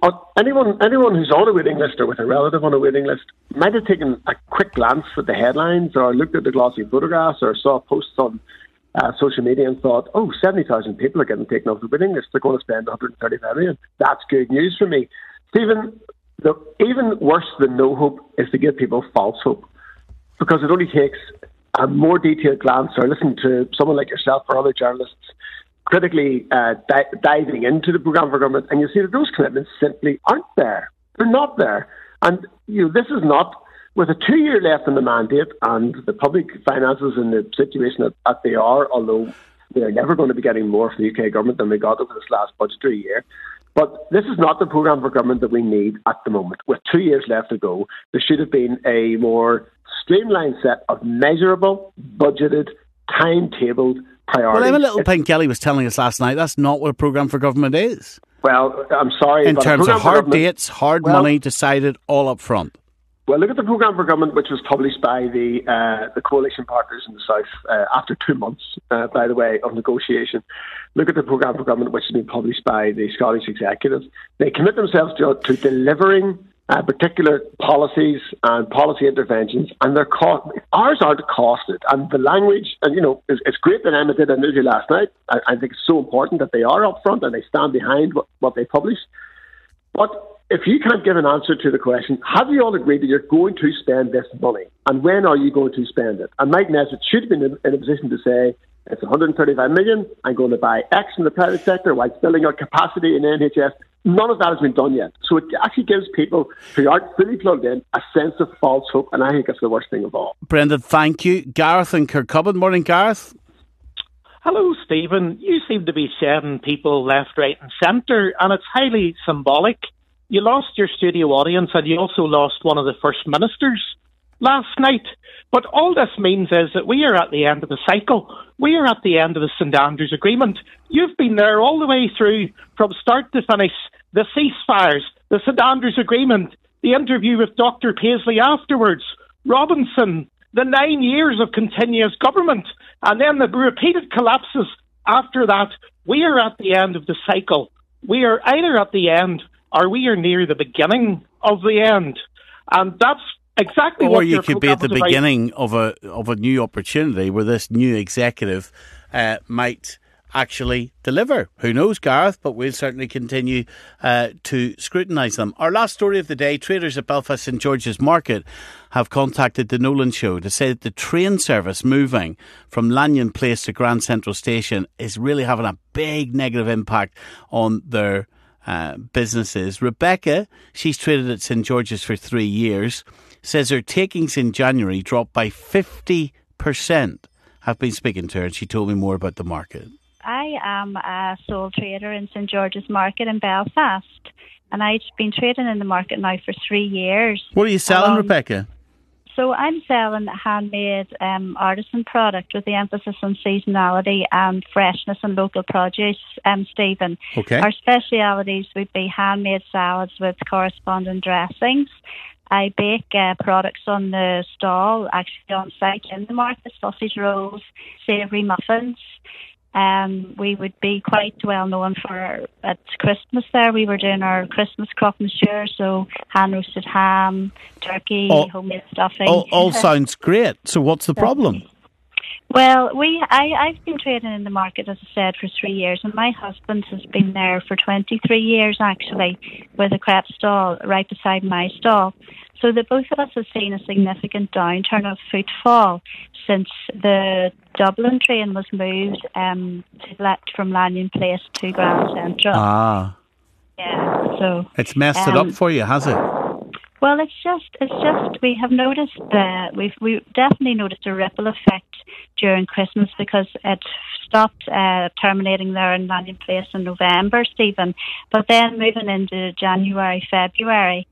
anyone who's on a waiting list or with a relative on a waiting list might have taken a quick glance at the headlines or looked at the glossy photographs or saw posts on social media and thought, 70,000 people are getting taken off the waiting list. They're going to spend 135 million. That's good news for me. Stephen, even worse than no hope is to give people false hope, because it only takes a more detailed glance or listen to someone like yourself or other journalists critically diving into the programme for government, and you see that those commitments simply aren't there. They're not there. And this is not, with a 2 year left in the mandate and the public finances in the situation that they are, although they're never going to be getting more from the UK government than they got over this last budgetary year. But this is not the programme for government that we need at the moment. With 2 years left to go, there should have been a more streamlined set of measurable, budgeted, timetabled priorities. Well, Emma Little-Pink Kelly was telling us last night that's not what a programme for government is. Well, I'm sorry. In terms of hard dates, hard money decided all up front. Well, look at the programme for government, which was published by the coalition partners in the South after 2 months, by the way, of negotiation. Look at the programme for government, which has been published by the Scottish Executive. They commit themselves to delivering particular policies and policy interventions, and ours aren't costed. And the language, and it's great that Emma did an interview last night. I think it's so important that they are upfront and they stand behind what they publish. But if you can't give an answer to the question, have you all agreed that you're going to spend this money? And when are you going to spend it? And Mike Nesbitt should be in a position to say, it's 135 million, I'm going to buy X in the private sector while building up capacity in the NHS. None of that has been done yet. So it actually gives people who aren't fully plugged in a sense of false hope, and I think it's the worst thing of all. Brendan, thank you. Gareth and Kirkcudbright. Morning, Gareth. Hello, Stephen. You seem to be shedding people left, right and centre, and it's highly symbolic. You lost your studio audience and you also lost one of the First Ministers last night. But all this means is that we are at the end of the cycle. We are at the end of the St Andrews Agreement. You've been there all the way through, from start to finish, the ceasefires, the St Andrews Agreement, the interview with Dr Paisley afterwards, Robinson, the 9 years of continuous government, and then the repeated collapses after that. We are at the end of the cycle. We are either at the end or we are near the beginning of the end. And that's exactly what you could be at the beginning of a new opportunity where this new executive might actually deliver. Who knows, Gareth, but we'll certainly continue to scrutinise them. Our last story of the day, traders at Belfast St George's Market have contacted the Nolan Show to say that the train service moving from Lanyon Place to Grand Central Station is really having a big negative impact on their businesses. Rebecca, she's traded at St George's for 3 years, says her takings in January dropped by 50%. I've been speaking to her and she told me more about the market. I am a sole trader in St George's Market in Belfast, and I've been trading in the market now for 3 years. What are you selling, Rebecca? So I'm selling handmade artisan product with the emphasis on seasonality and freshness and local produce, Stephen. Okay. Our specialities would be handmade salads with corresponding dressings, I bake products on the stall, actually on site in the market, sausage rolls, savoury muffins. We would be quite well known for at Christmas there. We were doing our Christmas croque monsieur, so hand roasted ham, turkey, homemade stuffing. All sounds great. So what's the problem? Well, I've been trading in the market, as I said, for 3 years, and my husband has been there for 23 years, actually, with a crepe stall right beside my stall. So the both of us have seen a significant downturn of footfall since the Dublin train was moved from Lanyon Place to Grand Central. Ah. Yeah, so... It's messed it up for you, has it? Well, it's just we have noticed that we've definitely noticed a ripple effect during Christmas because it stopped terminating there in Lanyon Place in November, Stephen. But then moving into January, February,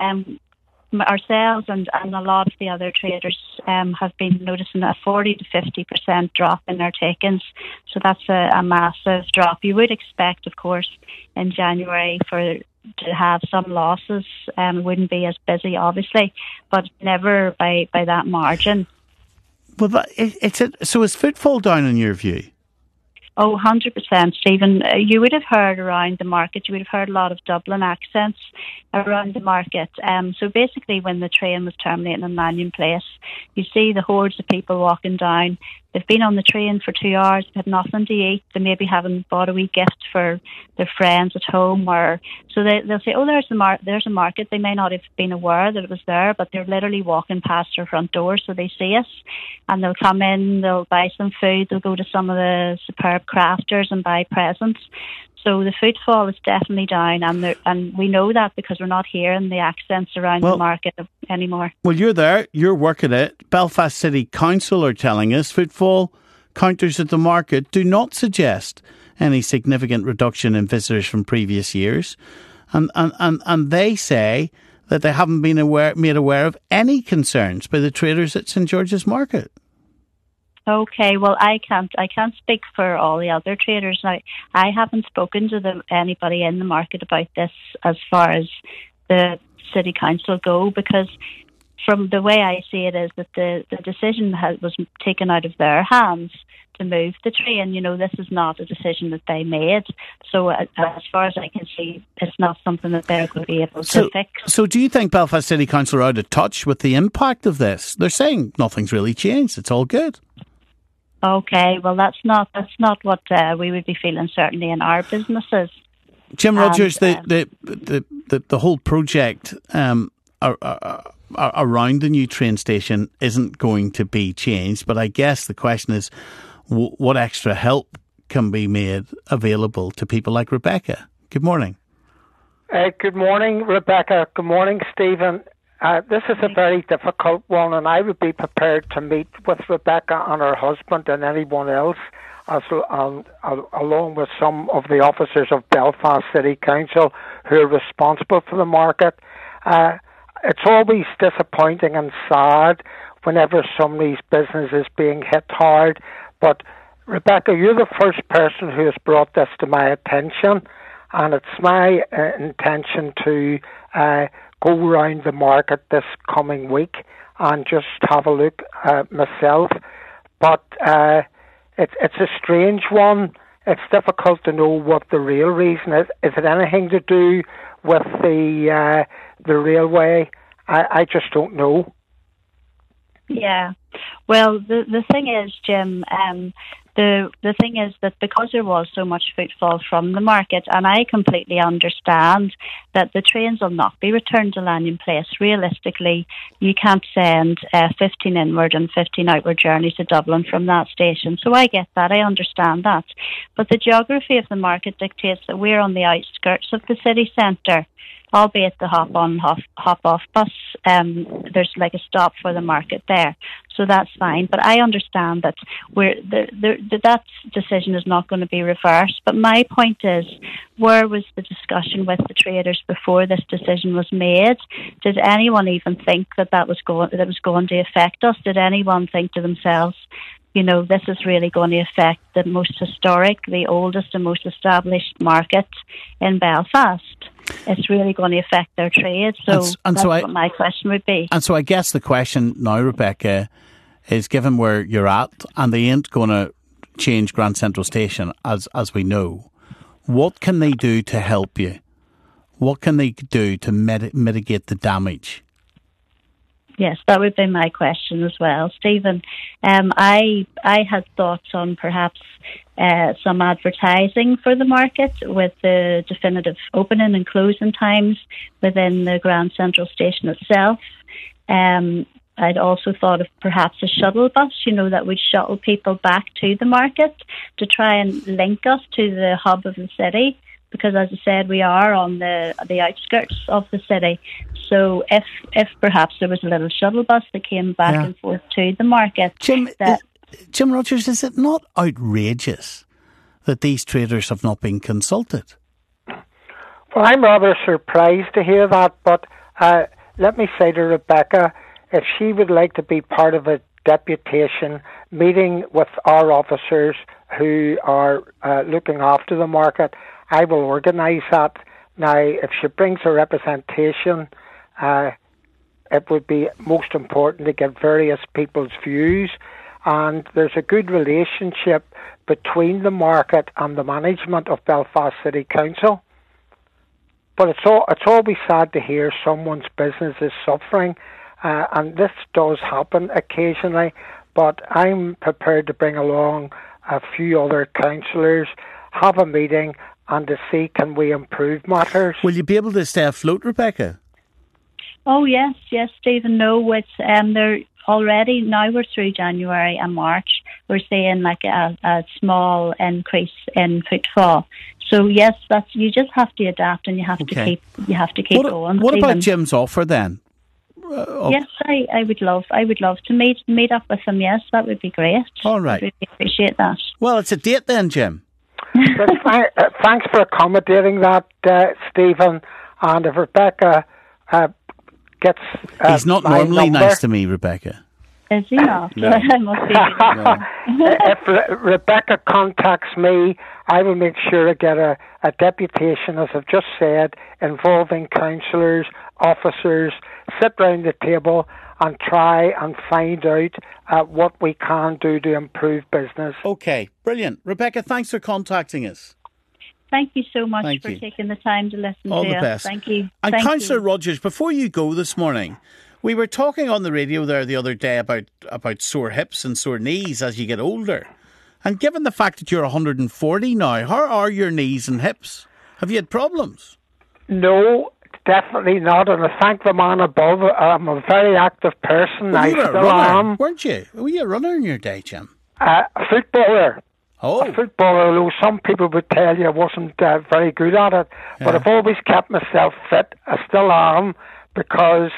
ourselves and a lot of the other traders have been noticing a 40 to 50% drop in their takings. So that's a massive drop. You would expect, of course, in January to have some losses. It wouldn't be as busy, obviously, but never by that margin. Well, so is footfall down in your view? Oh, 100%, Stephen. You would have heard around the market, you would have heard a lot of Dublin accents around the market. So basically when the train was terminating in Lanyon Place, you see the hordes of people walking down. They've been on the train for 2 hours, they've had nothing to eat, they maybe haven't bought a wee gift for their friends at home, so they'll say, oh, there's a market. They may not have been aware that it was there, but they're literally walking past our front door, so they see us, and they'll come in, they'll buy some food, they'll go to some of the superb crafters and buy presents. So the footfall is definitely down, and we know that because we're not hearing the accents around the market anymore. Well, you're there, you're working it. Belfast City Council are telling us footfall counters at the market do not suggest any significant reduction in visitors from previous years, and they say that they haven't been made aware of any concerns by the traders at St George's Market. Okay, well, I can't speak for all the other traders. Now, I haven't spoken to anybody in the market about this as far as the City Council go, because from the way I see it is that the decision was taken out of their hands to move the train. You know, this is not a decision that they made. So as far as I can see, it's not something that they're going to be able to fix. So do you think Belfast City Council are out of touch with the impact of this? They're saying nothing's really changed. It's all good. Okay, well, that's not what we would be feeling, certainly in our businesses. Jim Rogers, the whole project around the new train station isn't going to be changed, but I guess the question is what extra help can be made available to people like Rebecca. Good morning. Good morning, Rebecca. Good morning, Stephen. This is a very difficult one, and I would be prepared to meet with Rebecca and her husband and anyone else, along with some of the officers of Belfast City Council who are responsible for the market. It's always disappointing and sad whenever somebody's business is being hit hard, but Rebecca, you're the first person who has brought this to my attention, and it's my intention to go around the market this coming week and just have a look myself. But it's a strange one. It's difficult to know what the real reason is. Is it anything to do with the railway? I just don't know. Yeah. Well, the thing is, Jim, the thing is that because there was so much footfall from the market, and I completely understand that the trains will not be returned to Lanyon Place. Realistically, you can't send 15 inward and 15 outward journeys to Dublin from that station. So I get that. I understand that. But the geography of the market dictates that we're on the outskirts of the city centre. Albeit the hop-on, hop-off bus, there's like a stop for the market there, so that's fine. But I understand that that decision is not going to be reversed. But my point is, where was the discussion with the traders before this decision was made? Did anyone even think that was going to affect us? Did anyone think to themselves, you know, this is really going to affect the most historic, the oldest and most established market in Belfast? it's really going to affect their trade. So that's what my question would be. And so I guess the question now, Rebecca, is given where you're at, and they ain't going to change Grand Central Station, as we know, what can they do to help you? What can they do to mitigate the damage? Yes, that would be my question as well, Stephen. I had thoughts on perhaps some advertising for the market with the definitive opening and closing times within the Grand Central Station itself. I'd also thought of perhaps a shuttle bus, that would shuttle people back to the market to try and link us to the hub of the city. Because, as I said, we are on the outskirts of the city. So if perhaps there was a little shuttle bus that came back and forth to the market. Jim Rogers, is it not outrageous that these traders have not been consulted? Well, I'm rather surprised to hear that, but let me say to Rebecca, if she would like to be part of a deputation meeting with our officers who are looking after the market, I will organise that. Now, if she brings a representation, it would be most important to get various people's views. And there's a good relationship between the market and the management of Belfast City Council. But it's always sad to hear someone's business is suffering, and this does happen occasionally. But I'm prepared to bring along a few other councillors, have a meeting, and to see can we improve matters. Will you be able to stay afloat, Rebecca? Oh yes, Stephen. No, it's they're already now we're through January and March. We're seeing like a small increase in footfall. So yes, you just have to adapt, and you have to keep going. What about Jim's offer then? Yes, I would love to meet up with him. Yes, that would be great. All right, I really appreciate that. Well, it's a date then, Jim. Thanks for accommodating that, Stephen. And if Rebecca gets he's not normally number, nice to me, Rebecca. Is he not? No. I must be. No. If Rebecca contacts me, I will make sure to get a deputation, as I've just said, involving councillors, officers, sit round the table and try and find out what we can do to improve business. Okay, brilliant. Rebecca, thanks for contacting us. Thank you so much for taking the time to listen All to the us. best. Thank you. And Councillor Rogers, before you go this morning, we were talking on the radio there the other day about sore hips and sore knees as you get older. And given the fact that you're 140 now, how are your knees and hips? Have you had problems? No, definitely not. And I thank the man above. I'm a very active person. Well, I you were still a runner, am. weren't you? Were you a runner in your day, Jim? A footballer. Oh. A footballer, although some people would tell you I wasn't very good at it. Yeah. But I've always kept myself fit. I still am, because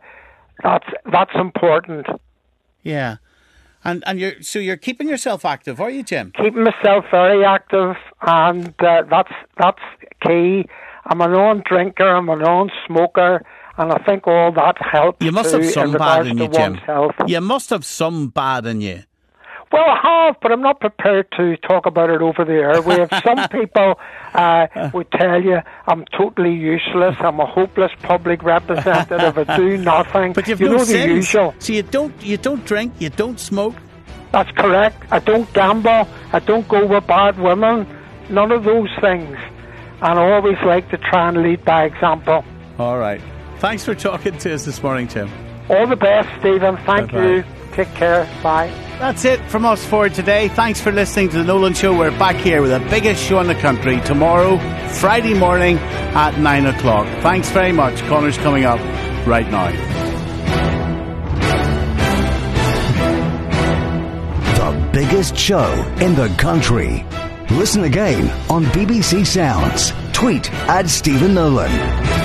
that's important. Yeah. And you're keeping yourself active, are you, Jim? Keeping myself very active, and that's key. I'm a non-drinker, I'm a non-smoker, and I think all that helps. You must have some bad in you, Jim. Health. You must have some bad in you. Well, I have, but I'm not prepared to talk about it over the airwaves. Some people would tell you I'm totally useless, I'm a hopeless public representative, I do nothing. But you've you no know sins. The usual. So you don't drink, you don't smoke. That's correct. I don't gamble, I don't go with bad women, none of those things. And I always like to try and lead by example. All right. Thanks for talking to us this morning, Jim. All the best, Stephen. Thank Bye-bye. you. Take care. Bye. That's it from us for today. Thanks for listening to The Nolan Show. We're back here with the biggest show in the country tomorrow, Friday morning at 9 o'clock. Thanks very much. Connor's coming up right now. The biggest show in the country. Listen again on BBC Sounds. Tweet @Stephen Nolan.